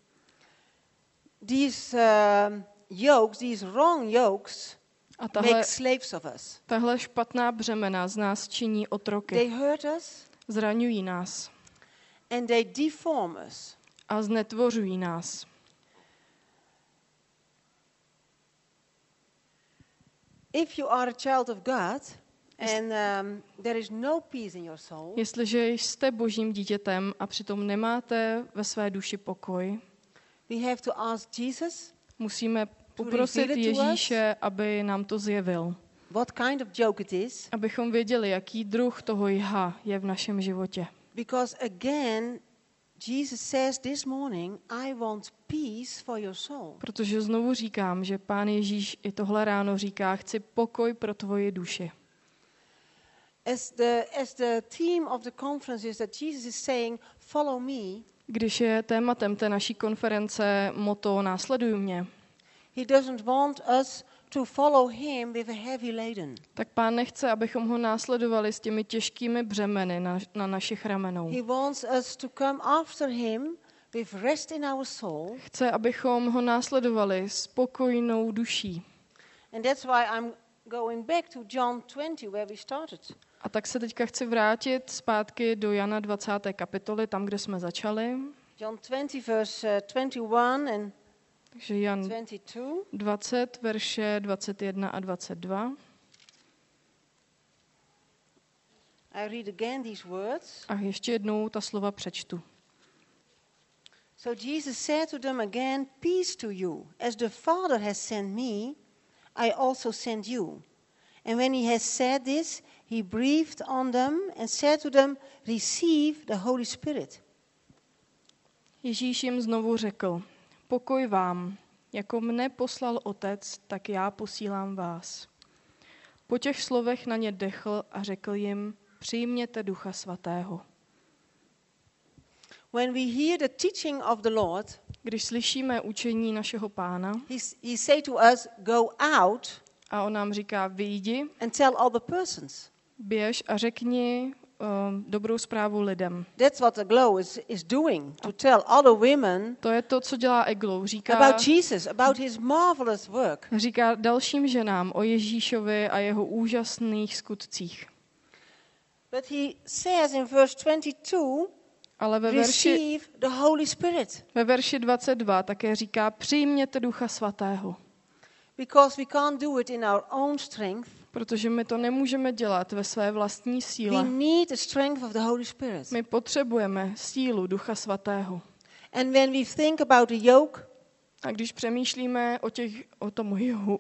These uh, yokes, these wrong yokes, a tahle, make slaves of us. Tahle špatná břemena z nás činí otroky. They hurt us. Zraňují nás. And they deform us. A znetvořují nás. If you are a child of God and um, there is no peace in your soul, jestliže jste Božím dítětem a přitom nemáte ve své duši pokoj, we have to ask Jesus, musíme poprosit Ježíše, aby nám to zjevil. What kind of joke it is? Abychom věděli, jaký druh toho jha je v našem životě. Because again, Jesus says this morning, I want peace for your soul. Protože znovu říkám, že Pán Ježíš i tohle ráno říká, chci pokoj pro tvoji duši. As the, as the theme of the conference is that Jesus is saying, follow me. Když je tématem té naší konference motto Následuj mě. He doesn't want us to follow him with a heavy laden. Tak Pán nechce, abychom ho následovali s těmi těžkými břemeny na, na našich ramenou. He wants us to come after him with rest in our soul. Chce, abychom ho následovali s pokojnou duší. And that's why I'm going back to John twenty where we started. A tak se teďka chci vrátit zpátky do Jana dvacáté kapitoly, tam, kde jsme začali. John twenty verse twenty-one and Takže Jan dvacet, verše dvacet jedna a dvacet dva. I read again these words. A ještě jednou ta slova přečtu. So Jesus said to them again, peace to you. As the Father has sent me, I also send you. And when he has said this, he breathed on them and said to them, receive the Holy Spirit. Ježíš jim znovu řekl, pokoj vám, jako mne poslal Otec, tak já posílám vás. Po těch slovech na ně dechl a řekl jim, přijměte Ducha Svatého. When we hear the teaching of the Lord, když slyšíme učení našeho Pána, he, he say to us, go out a on nám říká, vyjdi and tell other persons. Běž a řekni um, dobrou zprávu lidem. That's what the Glow is, is doing, to tell other women. To je to, co dělá Eglow. Říká, about Jesus, about his marvelous work. Říká dalším ženám o Ježíšovi a jeho úžasných skutcích. But he says in verse twenty-two, ale ve verši, receive the Holy Spirit. Ve verši dvacet dva také říká, přijměte Ducha Svatého. Because we can't do it in our own strength. Protože my to nemůžeme dělat ve své vlastní síle. We need the strength of the Holy Spirit. My potřebujeme sílu Ducha Svatého. And when we think about the yoke, a když přemýšlíme o, těch, o tom johu,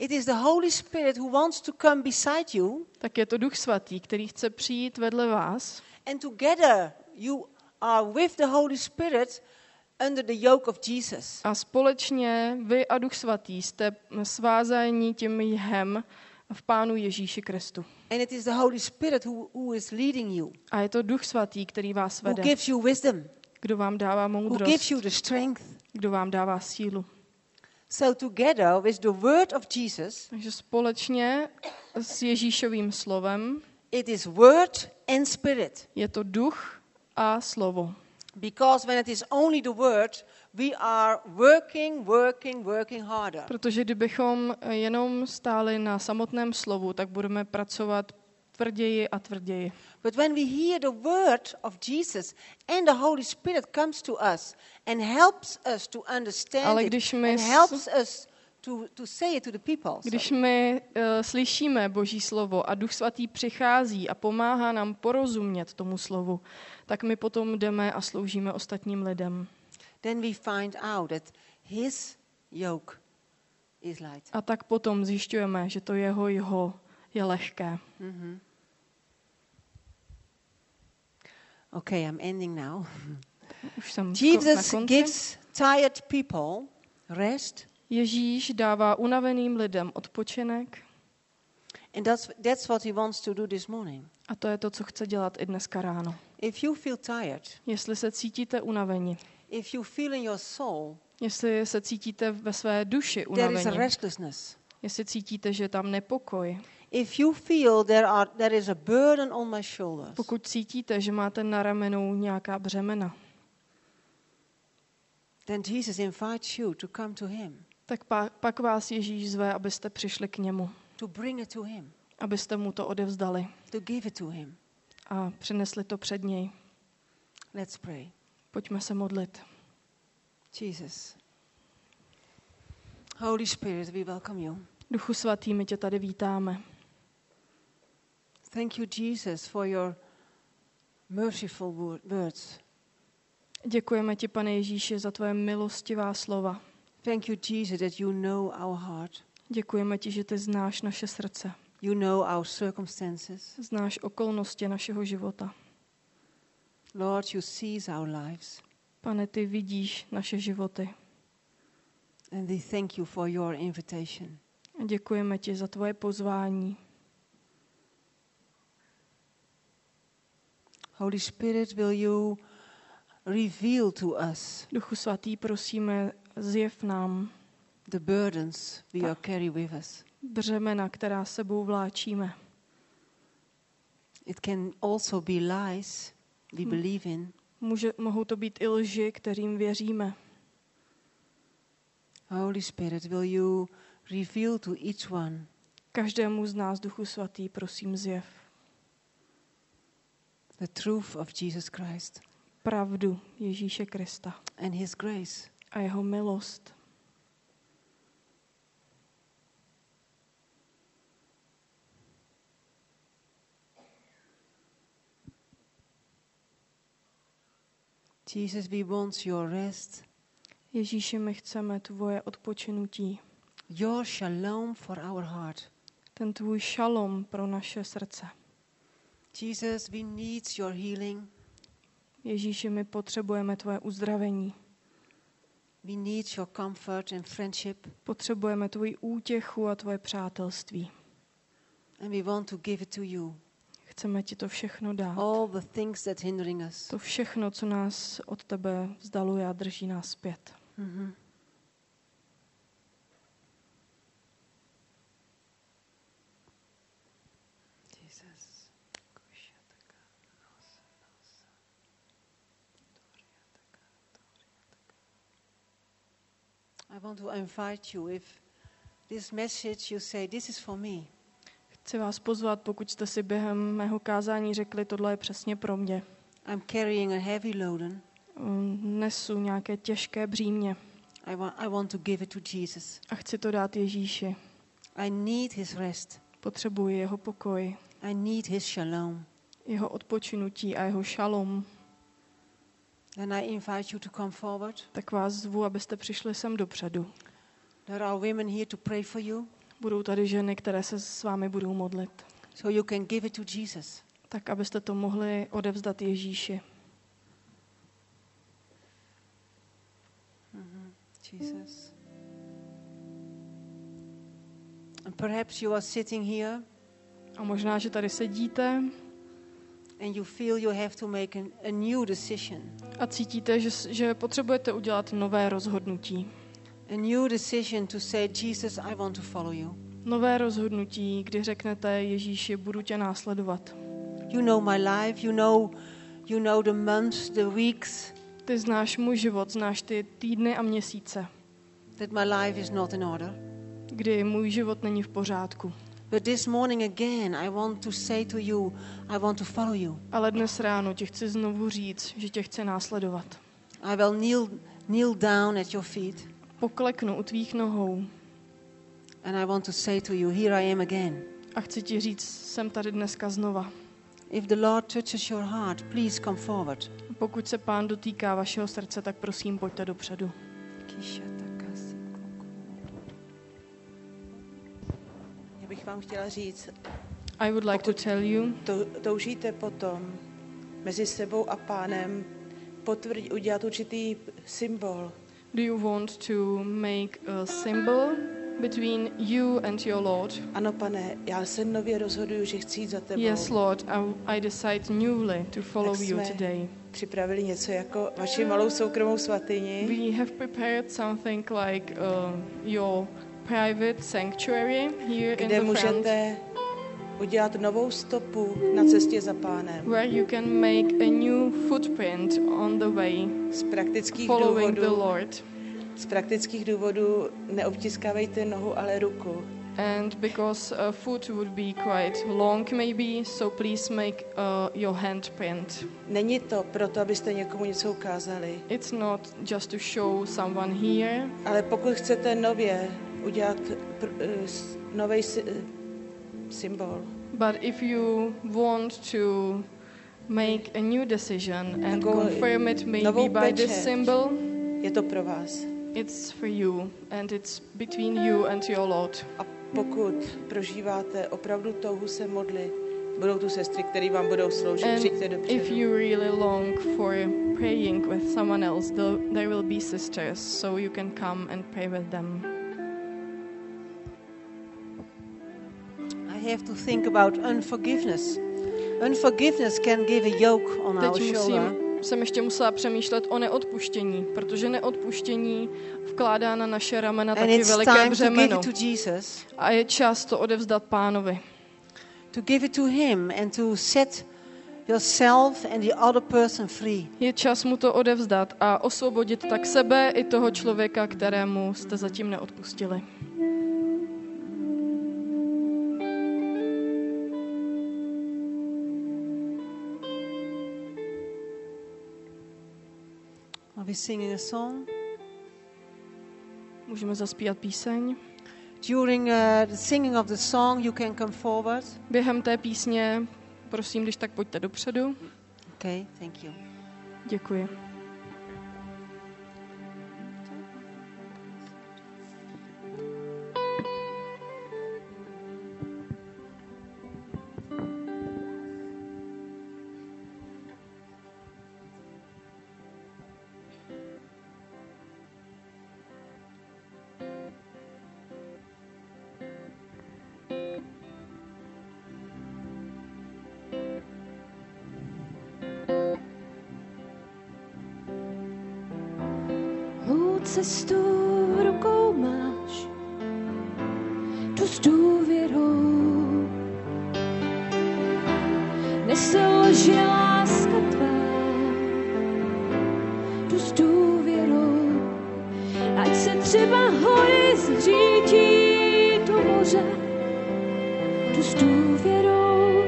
It is the Holy Spirit who wants to come beside you. Tak je to Duch Svatý, který chce přijít vedle vás. And together you are with the Holy Spirit under the yoke of Jesus. A společně vy a Duch Svatý jste svázáni tím jhem v Pánu Ježíši Kristu. And it is the Holy Spirit who, who is leading you. A je to Duch Svatý, který vás Who vede. gives you wisdom. Kdo vám dává Who moudrost. gives you the strength. Kdo vám dává sílu. So together with the word of Jesus. Takže společně s Ježíšovým slovem. It is word and spirit. Je to duch a slovo. Because when it is only the word, we are working, working, working harder. Protože kdybychom jenom stáli na samotném slovu, tak budeme pracovat tvrději a tvrději. But when we hear the word of Jesus and the Holy Spirit comes to us and helps us to understand Ale it když my and helps us to, to say it to the people. Když my uh, slyšíme Boží slovo a Duch Svatý přichází a pomáhá nám porozumět tomu slovu, tak my potom jdeme a sloužíme ostatním lidem. Then we find out that his yoke is light. A tak potom zjišťujeme, že to jeho jeho je lehké. Mm-hmm. Okay, I'm ending now. Už jsem Jesus na konci. gives tired people rest. Ježíš dává unaveným lidem odpočinek. And that's that's what he wants to do this morning. A to je to, co chce dělat i dneska ráno. If you feel tired, Jestli se cítíte unaveni, if you feel in your soul, jestli se cítíte ve své duši there is a unaveni, restlessness. jestli cítíte, že je tam nepokoj, If you feel there are there is a burden on my shoulders, pokud cítíte, že máte na ramenou nějaká břemena, then Jesus invites you to come to him, tak pa, pak vás Ježíš zve, abyste přišli k němu, to bring it to him, abyste mu to odevzdali to give it to him. a přinesli to před něj. Let's pray. Pojďme se modlit. Jesus. Holy Spirit, we welcome you. Duchu Svatý, my tě tady vítáme. Thank you, Jesus, for your merciful words. Děkujeme ti, Pane Ježíši, za tvoje milostivá slova. Thank you, Jesus, that you know our heart. Děkujeme ti, že ty znáš naše srdce. You know our circumstances. Znáš okolnosti našeho života. Lord, you sees our lives. Pane, ty vidíš naše životy. And we thank you for your invitation. A děkujeme ti za tvoje pozvání. Holy Spirit, will you reveal to us Duchu Svatý, prosíme, zjev nám the burdens we are carry with us. břemena, která sebou vláčíme. It can also be lies we believe in. Může, mohou to být i lži, kterým věříme. Holy Spirit, will you reveal to each one Každému z nás, Duchu Svatý, prosím, zjev the truth of Jesus Christ pravdu Ježíše Krista and his grace. a jeho milost. Jesus, we want your rest, Ježíši, my chceme tvoje odpočinutí, your shalom for our heart. ten tvůj šalom pro naše srdce. Jesus, we need your healing. Ježíši, my potřebujeme tvoje uzdravení. We need your comfort and friendship. Potřebujeme tvoji útěchu a tvoje přátelství. And we want to give it to you. Chceme ti to všechno dát. All the things that hindering us. To všechno, co nás od tebe vzdaluje a drží nás zpět. Mm-hmm. Jesus. I want to invite you, if this message you say, this is for me. Chci vás pozvat, pokud jste si během mého kázání řekli, tohle je přesně pro mě. I'm carrying a heavy load. Nesu nějaké těžké břímě. I want, I want to give it to Jesus. A chci to dát Ježíši. I need his rest. Potřebuji jeho pokoj, I need his shalom. jeho odpočinutí a jeho šalom. And I invite you to come forward. Tak vás zvu, abyste přišli sem dopředu. There are women here to pray for you. Budou tady ženy, které se s vámi budou modlit. So you can give it to Jesus. Tak, abyste to mohli odevzdat Ježíši. Mm-hmm. Jesus. And perhaps you are sitting here. A možná, že tady sedíte. And you feel you have to make an, a new decision. A cítíte, že, že potřebujete udělat nové rozhodnutí. A new decision to say, Jesus, I want to follow you. Nové rozhodnutí, kdy řeknete, Ježíši, budu tě následovat. You know my life, you know, you know the months, the weeks. Ty znáš můj život, znáš ty týdny a měsíce. That my life is not in order. Kdy můj život není v pořádku. But this morning again, I want to say to you, I want to follow you. Ale dnes ráno ti chci znovu říct, že tě chci následovat. I will kneel, kneel down at your feet. Pokleknu u tvých nohou. And I want to say to you, here I am again. A chci ti říct, jsem tady dneska znova. If the Lord touches your heart, please come forward. Pokud se Pán dotýká vašeho srdce, tak prosím, pojďte dopředu. Já bych vám chtěla říct, I would like to tell you, to, toužíte potom mezi sebou a Pánem potvrdit, udělat určitý symbol. Do you want to make a symbol between you and your Lord? Ano, Pane, já se nově rozhoduju, že chci jít za tebou. Yes, Lord, I, I decide newly to follow tak you today. Připravili něco jako vaši malou soukromou svatyni. We have prepared something like uh, your private sanctuary here in kde the můžete udělat novou stopu na cestě za Pánem. Where you can make a new footprint on the way. Z praktických following důvodů. The Lord. Z praktických důvodů neobtiskávejte nohu, ale ruku. And because a foot would be quite long maybe, so please make uh, your handprint. Není to proto, abyste někomu něco ukázali. It's not just to show someone here. Ale pokud chcete nově udělat nový symbol. But if you want to make a new decision and confirm it maybe by this symbol, je to pro vás. It's for you and it's between you and your Lord. A pokud prožíváte opravdu touhu se modlit, budou tu sestry, které vám budou sloužit, přijďte dopředu. If you really long for praying with someone else, there will be sisters, so you can come and pray with them. I have to think about unforgiveness. Unforgiveness can give a yoke on Teď our musím, shoulder. jsem ještě musela přemýšlet o neodpuštění, protože neodpuštění vkládá na naše ramena And taky it's veliké time to břemeno. give it to Jesus. A je čas to odevzdat Pánovi. To give it to him and to set yourself and the other person free. Je čas mu to odevzdat a osvobodit tak sebe i toho člověka, kterému jste zatím neodpustili. Are we singing a song? Můžeme zaspívat píseň. During uh, the singing of the song, you can come forward. Během té písně, prosím, když tak pojďte dopředu. Okay, thank you. Děkuji. Cestu v rukou máš, tu s důvěrou. Neselže láska tvá, tu s důvěrou. Ať se třeba hory zřítí to moře, tu s důvěrou.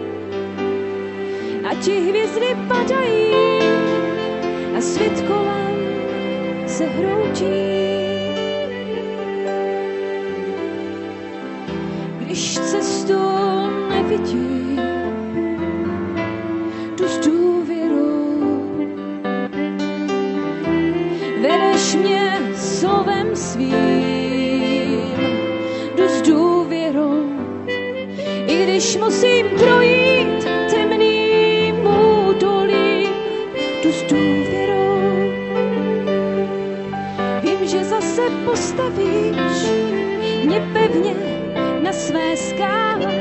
Ať ti hvězdy padají a svět kolem se hroutí. Když cestu nevidím, tu s důvěrou. Vedeš mě slovem svým, tu s důvěrou. Když musím projít temným údolím, jdu s důvěrou. Vím, že zase postavíš mě pevně na své skále.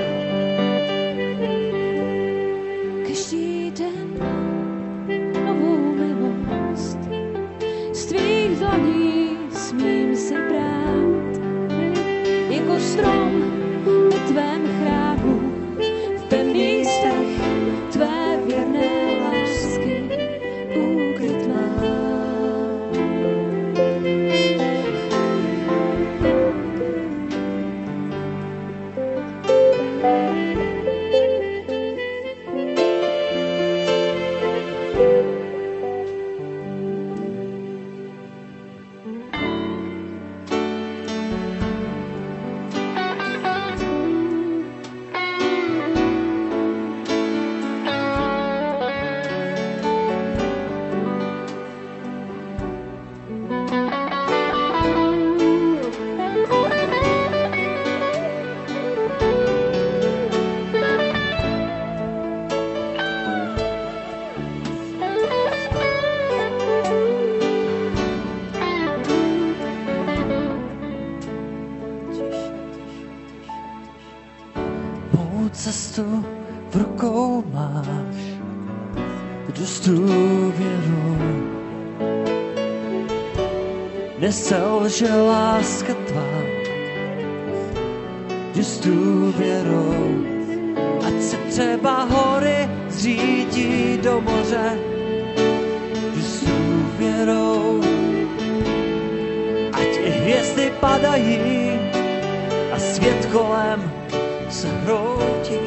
Každý den novou milost z tvých dlaní smím si brát. Jako strom ve tvém chrámu, v pevných stech tvé věrné lásky úkryt mám. Cestu v rukou máš, jdu s důvěrou. Neselže láska tvá, jdu s důvěrou. Ať se třeba hory zřítí do moře, jdu s důvěrou. Ať i hvězdy padají a svět kolem se hroutí.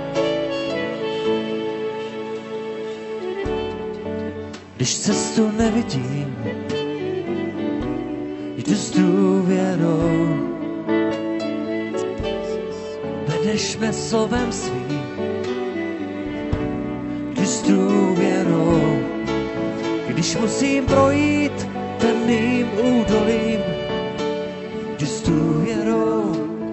Když cestu nevidím, jdu s důvěrou. Vedeš mě slovem svým, jdu s důvěrou. Když musím projít temným údolím, jdu s důvěrou.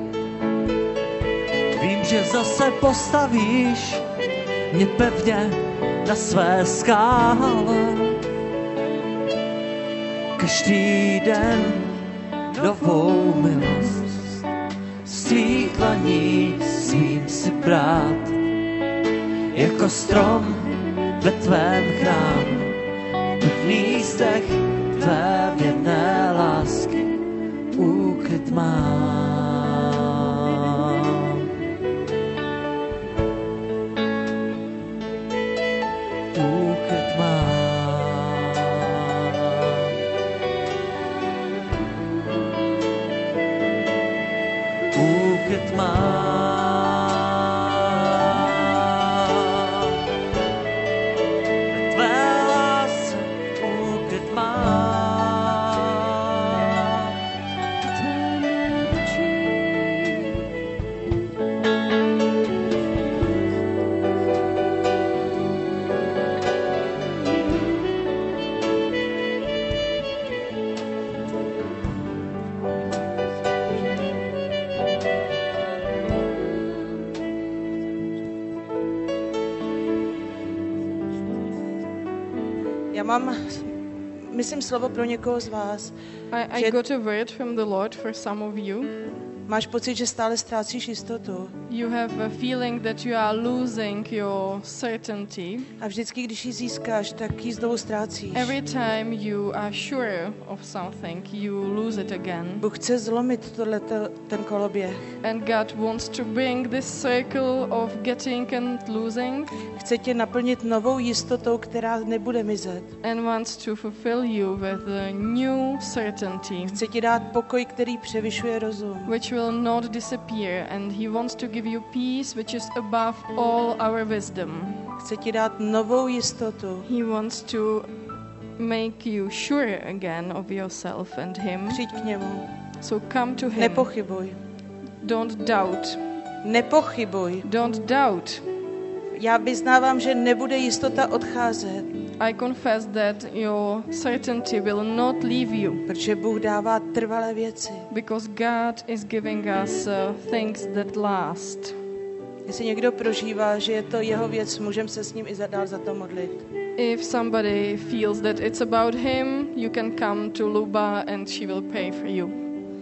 Vím, že zase postavíš mě pevně na své skále. Každý den novou milost z tvých dlaní smím si brát. Jako strom ve tvém chrámu, v místech tvé věrné lásky úkryt mám. Mám, myslím, slovo pro někoho z vás. I, I got a word from the Lord for some of you. Máš pocit, že stále ztrácíš jistotu. You have a feeling that you are losing your certainty. A vždycky, když ji získáš, tak ji znovu ztrácíš. Every time you are sure of something, you lose it again. Bůh chce zlomit tohleto, ten koloběh. And God wants to bring this circle of getting and losing. Chce tě naplnit novou jistotou, která nebude mizet. And wants to fulfill you with a new certainty. Chce ti dát pokoj, který převyšuje rozum. Which will not disappear, and he wants to give you peace which is above all our wisdom. Chce ti dát novou jistotu. He wants to make you sure again of yourself and him. Přijď k němu. So come to him. Nepochybuj. Don't doubt. Nepochybuj. Don't doubt. Já vyznávám, že nebude jistota odcházet. I confess that your certainty will not leave you. Protože Bůh dává trvalé věci. Because God is giving us uh, things that last. Jestli někdo prožívá, že je to jeho věc, můžeme se s ním i dál za to modlit. If somebody feels that it's about him, you can come to Luba and she will pray for you.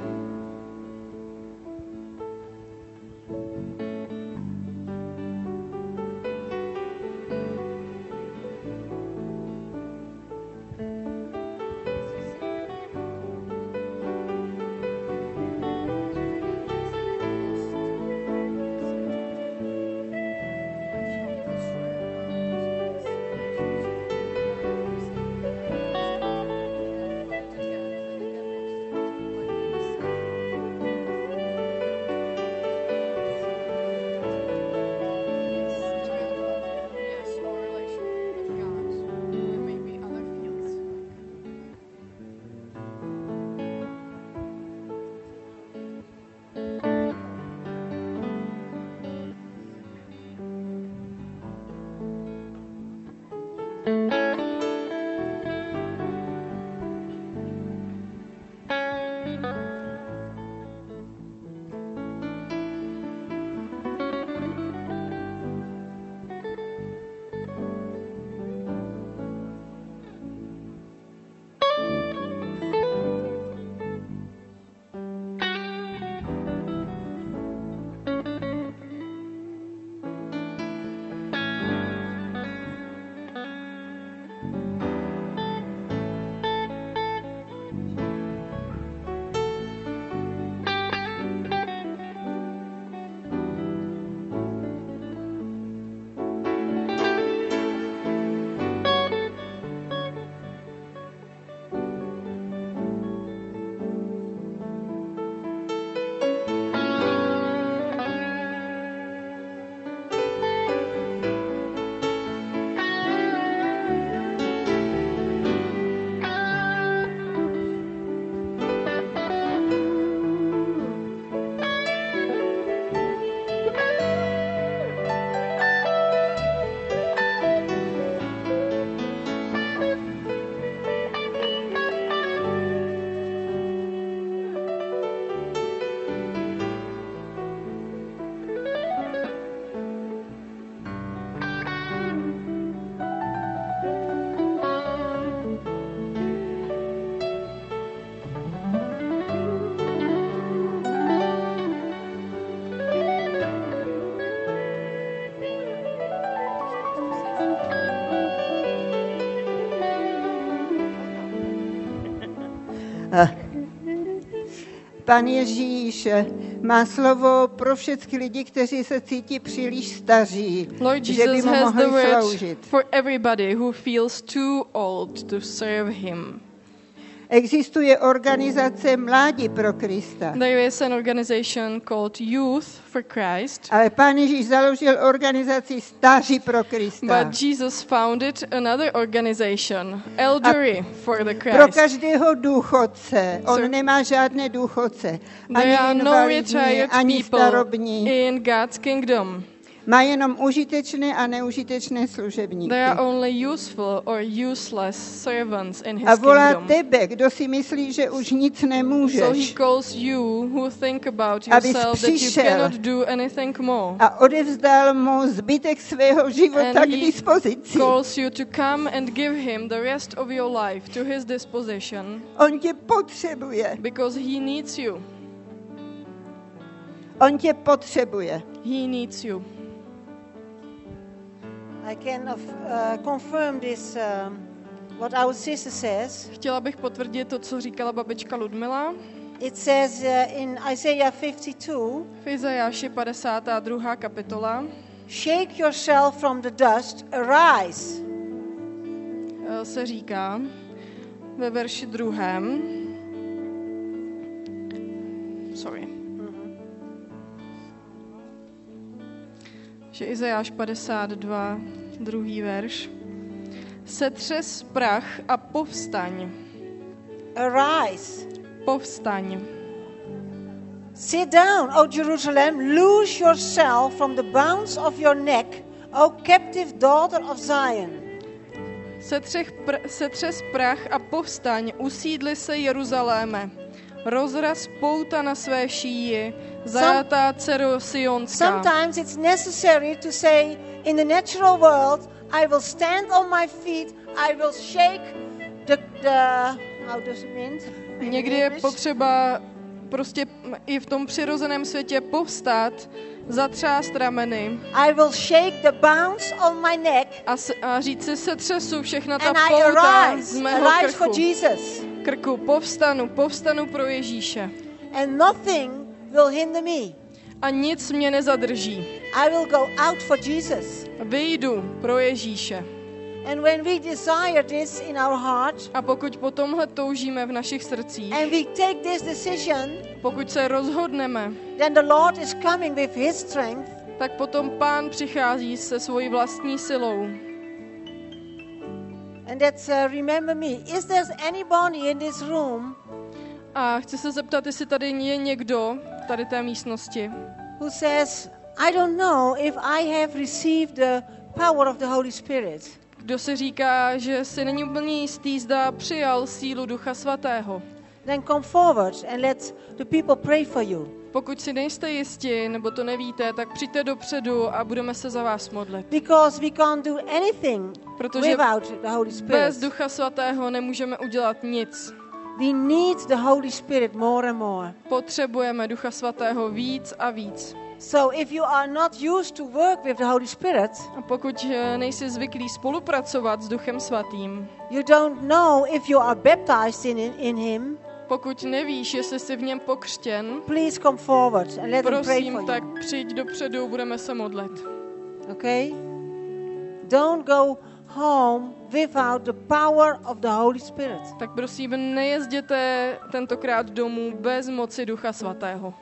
Pan Ježíš má slovo pro všechny lidi, kteří se cítí příliš staří, Lord že by Jesus mu has the mohli word sloužit. for everybody who feels too old to serve him. Existuje organizace Mládí pro Krista. There is an organization called Youth for Christ. Ale Pán Ježíš založil organizaci Staří pro Krista. But Jesus founded another organization, Elderly for the Pro Christ. každého důchodce. On So, nemá žádné důchodce. There Ani are no invalidní, retired ani people starobní. in God's kingdom. Má jenom užitečné a neužitečné služebníky. There are only useful or useless servants in his A volá kingdom. tebe, kdo si myslí, že už nic nemůžeš. So he calls you who think about Abys yourself that you přišel cannot do anything more. a odevzdal mu zbytek svého života And k he dispozici. calls you to come and give him the rest of your life to his disposition On tě potřebuje. because he needs you. On tě potřebuje. He needs you. I can uh, confirm this, um, what our sister says. Chtěla bych potvrdit to, co říkala babička Ludmila. It says uh, in Isaiah fifty-two, V Izajáši padesátá druhá kapitola shake yourself from the dust, arise. eh, se říká ve verši druhém. Sorry. Že Izajáš padesát dva, druhý verš. Setřes prach a povstaň. Arise. Povstaň. Sit down, O Jerusalem, loose yourself from the bounds of your neck, O captive daughter of Zion. Setřech pr- setřes prach a povstaň, usídli se Jeruzaléme. Rozraz pouta na své šíji, zajatá dcero Sionská. Sometimes it's necessary to say in the natural world, I will stand on my feet, I will shake the, the how does it mean? Někdy je potřeba prostě i v tom přirozeném světě povstát, zatřást rameny. I will shake the bounce on my neck. A, s, a říct si, se třesu všechna ta And I pouta arise, z mého arise for krku. Jesus. Krku, povstanu, povstanu pro Ježíše. And nothing will hinder me. A nic mě nezadrží. I will go out for Jesus. Vyjdu pro Ježíše. And when we desire this in our heart, a pokud po tomhle toužíme v našich srdcích, and we take this decision, pokud se rozhodneme, then the Lord is coming with his strength. Tak potom Pán přichází se svojí vlastní silou. And that's uh, remember me. Is there anybody in this room? A chci se zeptat, jestli tady je někdo tady té místnosti, who says, I don't know if I have received the power of the Holy Spirit. Kdo si říká, že si není úplně jistý, zda přijal sílu Ducha Svatého. Then come forward and let the people pray for you. Pokud si nejste jistí, nebo to nevíte, tak přijďte dopředu a budeme se za vás modlit. Because we can't do anything Protože without the Holy Spirit. Bez Ducha Svatého nemůžeme udělat nic. We need the Holy Spirit more and more. Potřebujeme Ducha Svatého víc a víc. So if you are not used to work with the Holy Spirit, a pokud nejsi zvyklý spolupracovat s Duchem Svatým, you don't know if you are baptized in, in him, pokud nevíš, jestli jsi v něm pokřtěn, please come forward and let them pray prosím, for tak you. přijď dopředu, budeme se modlit. Okay? Don't go home without the power of the Holy Spirit. Tak prosím, nejezděte tentokrát domů bez moci Ducha Svatého.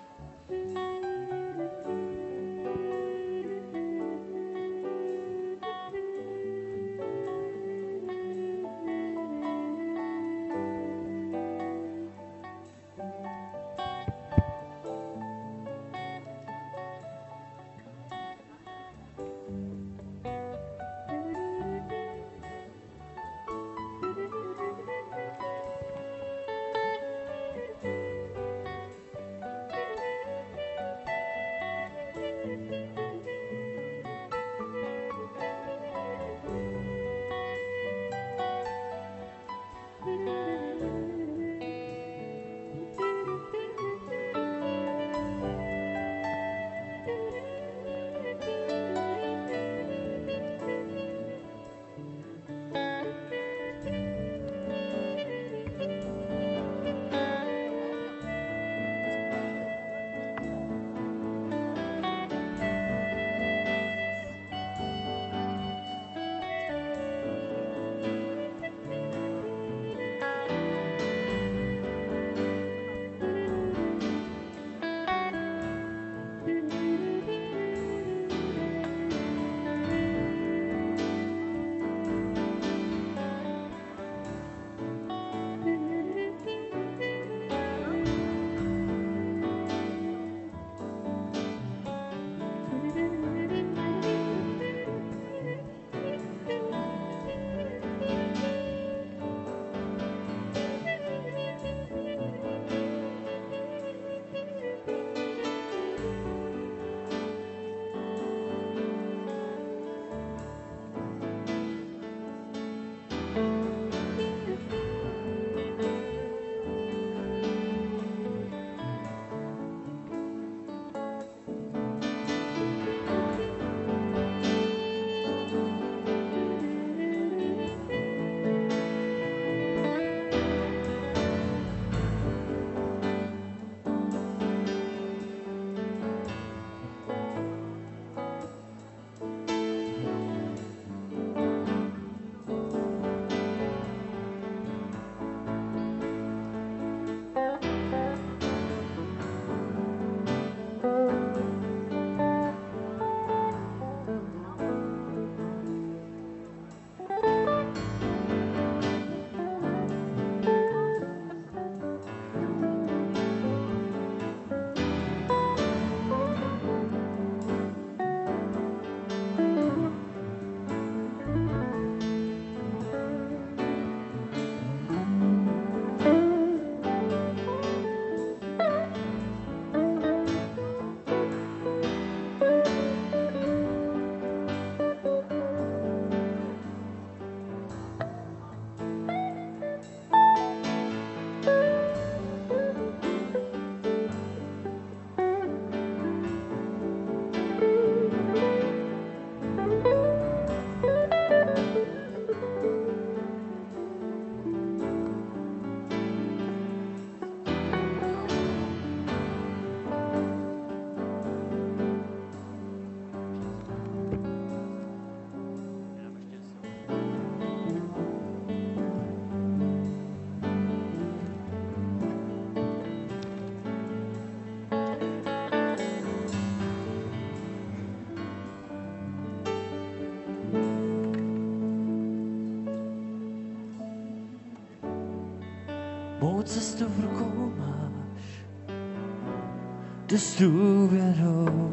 cestu v rukou máš, jdu s důvěrou.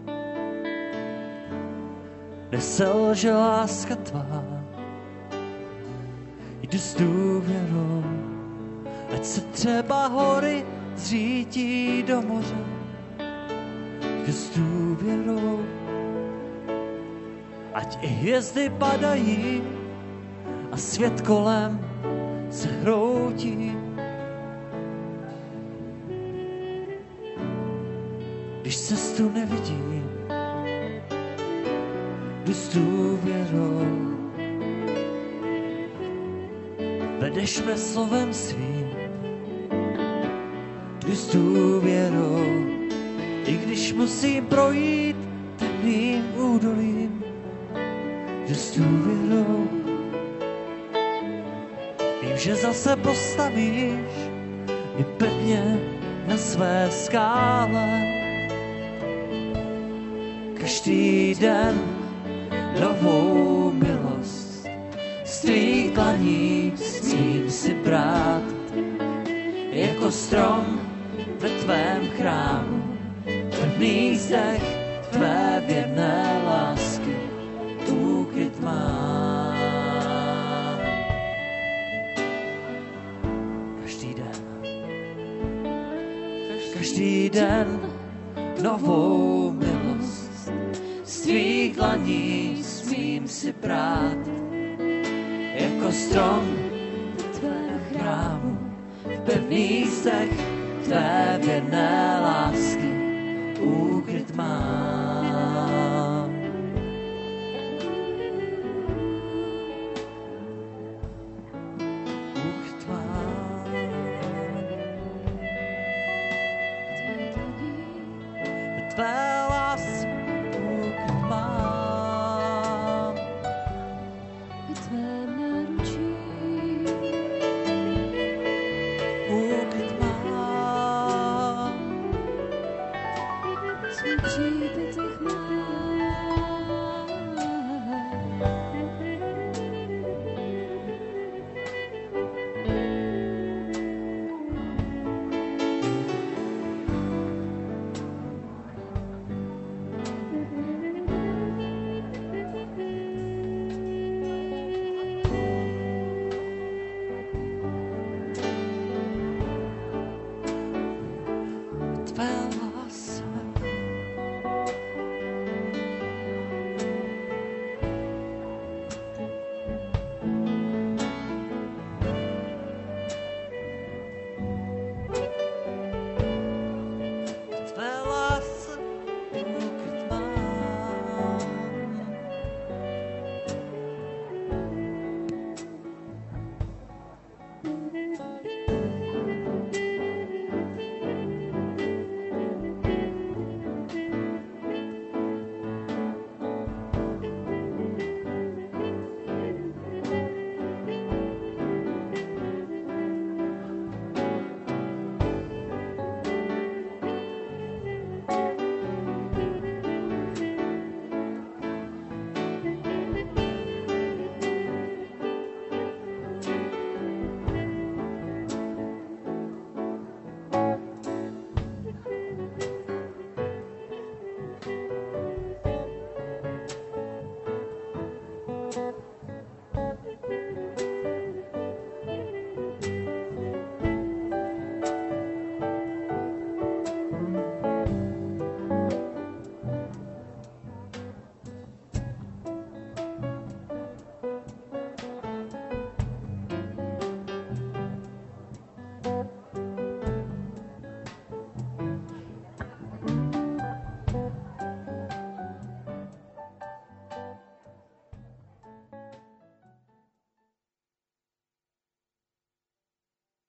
Neselže láska tvá, jdu s důvěrou, ať se třeba hory zřítí do moře, jdu s důvěrou, ať i hvězdy padají a svět kolem se hroutí. Když cestu nevidím, jdu s důvěrou. Vedeš mě slovem svým, jdu s důvěrou. I když musím projít temným údolím, jdu s důvěrou. Vím, že zase postavíš mě pevně na své skále. Každý den novou milost z tvých dlaní smím si brát. Jako strom ve tvém chrámu, tvrdý zdech tvé věrné lásky úkryt mám. Každý den, každý den novou milost z tvých dlaní smím si brát. Jako strom v tvém chrámu, v pevných zdech tvé věrné lásky úkryt mám. Úkryt mám. Ve tvé lásce úkryt mám. Ve tvém náručí Úkryt mám. svý příbytek mám. Tvé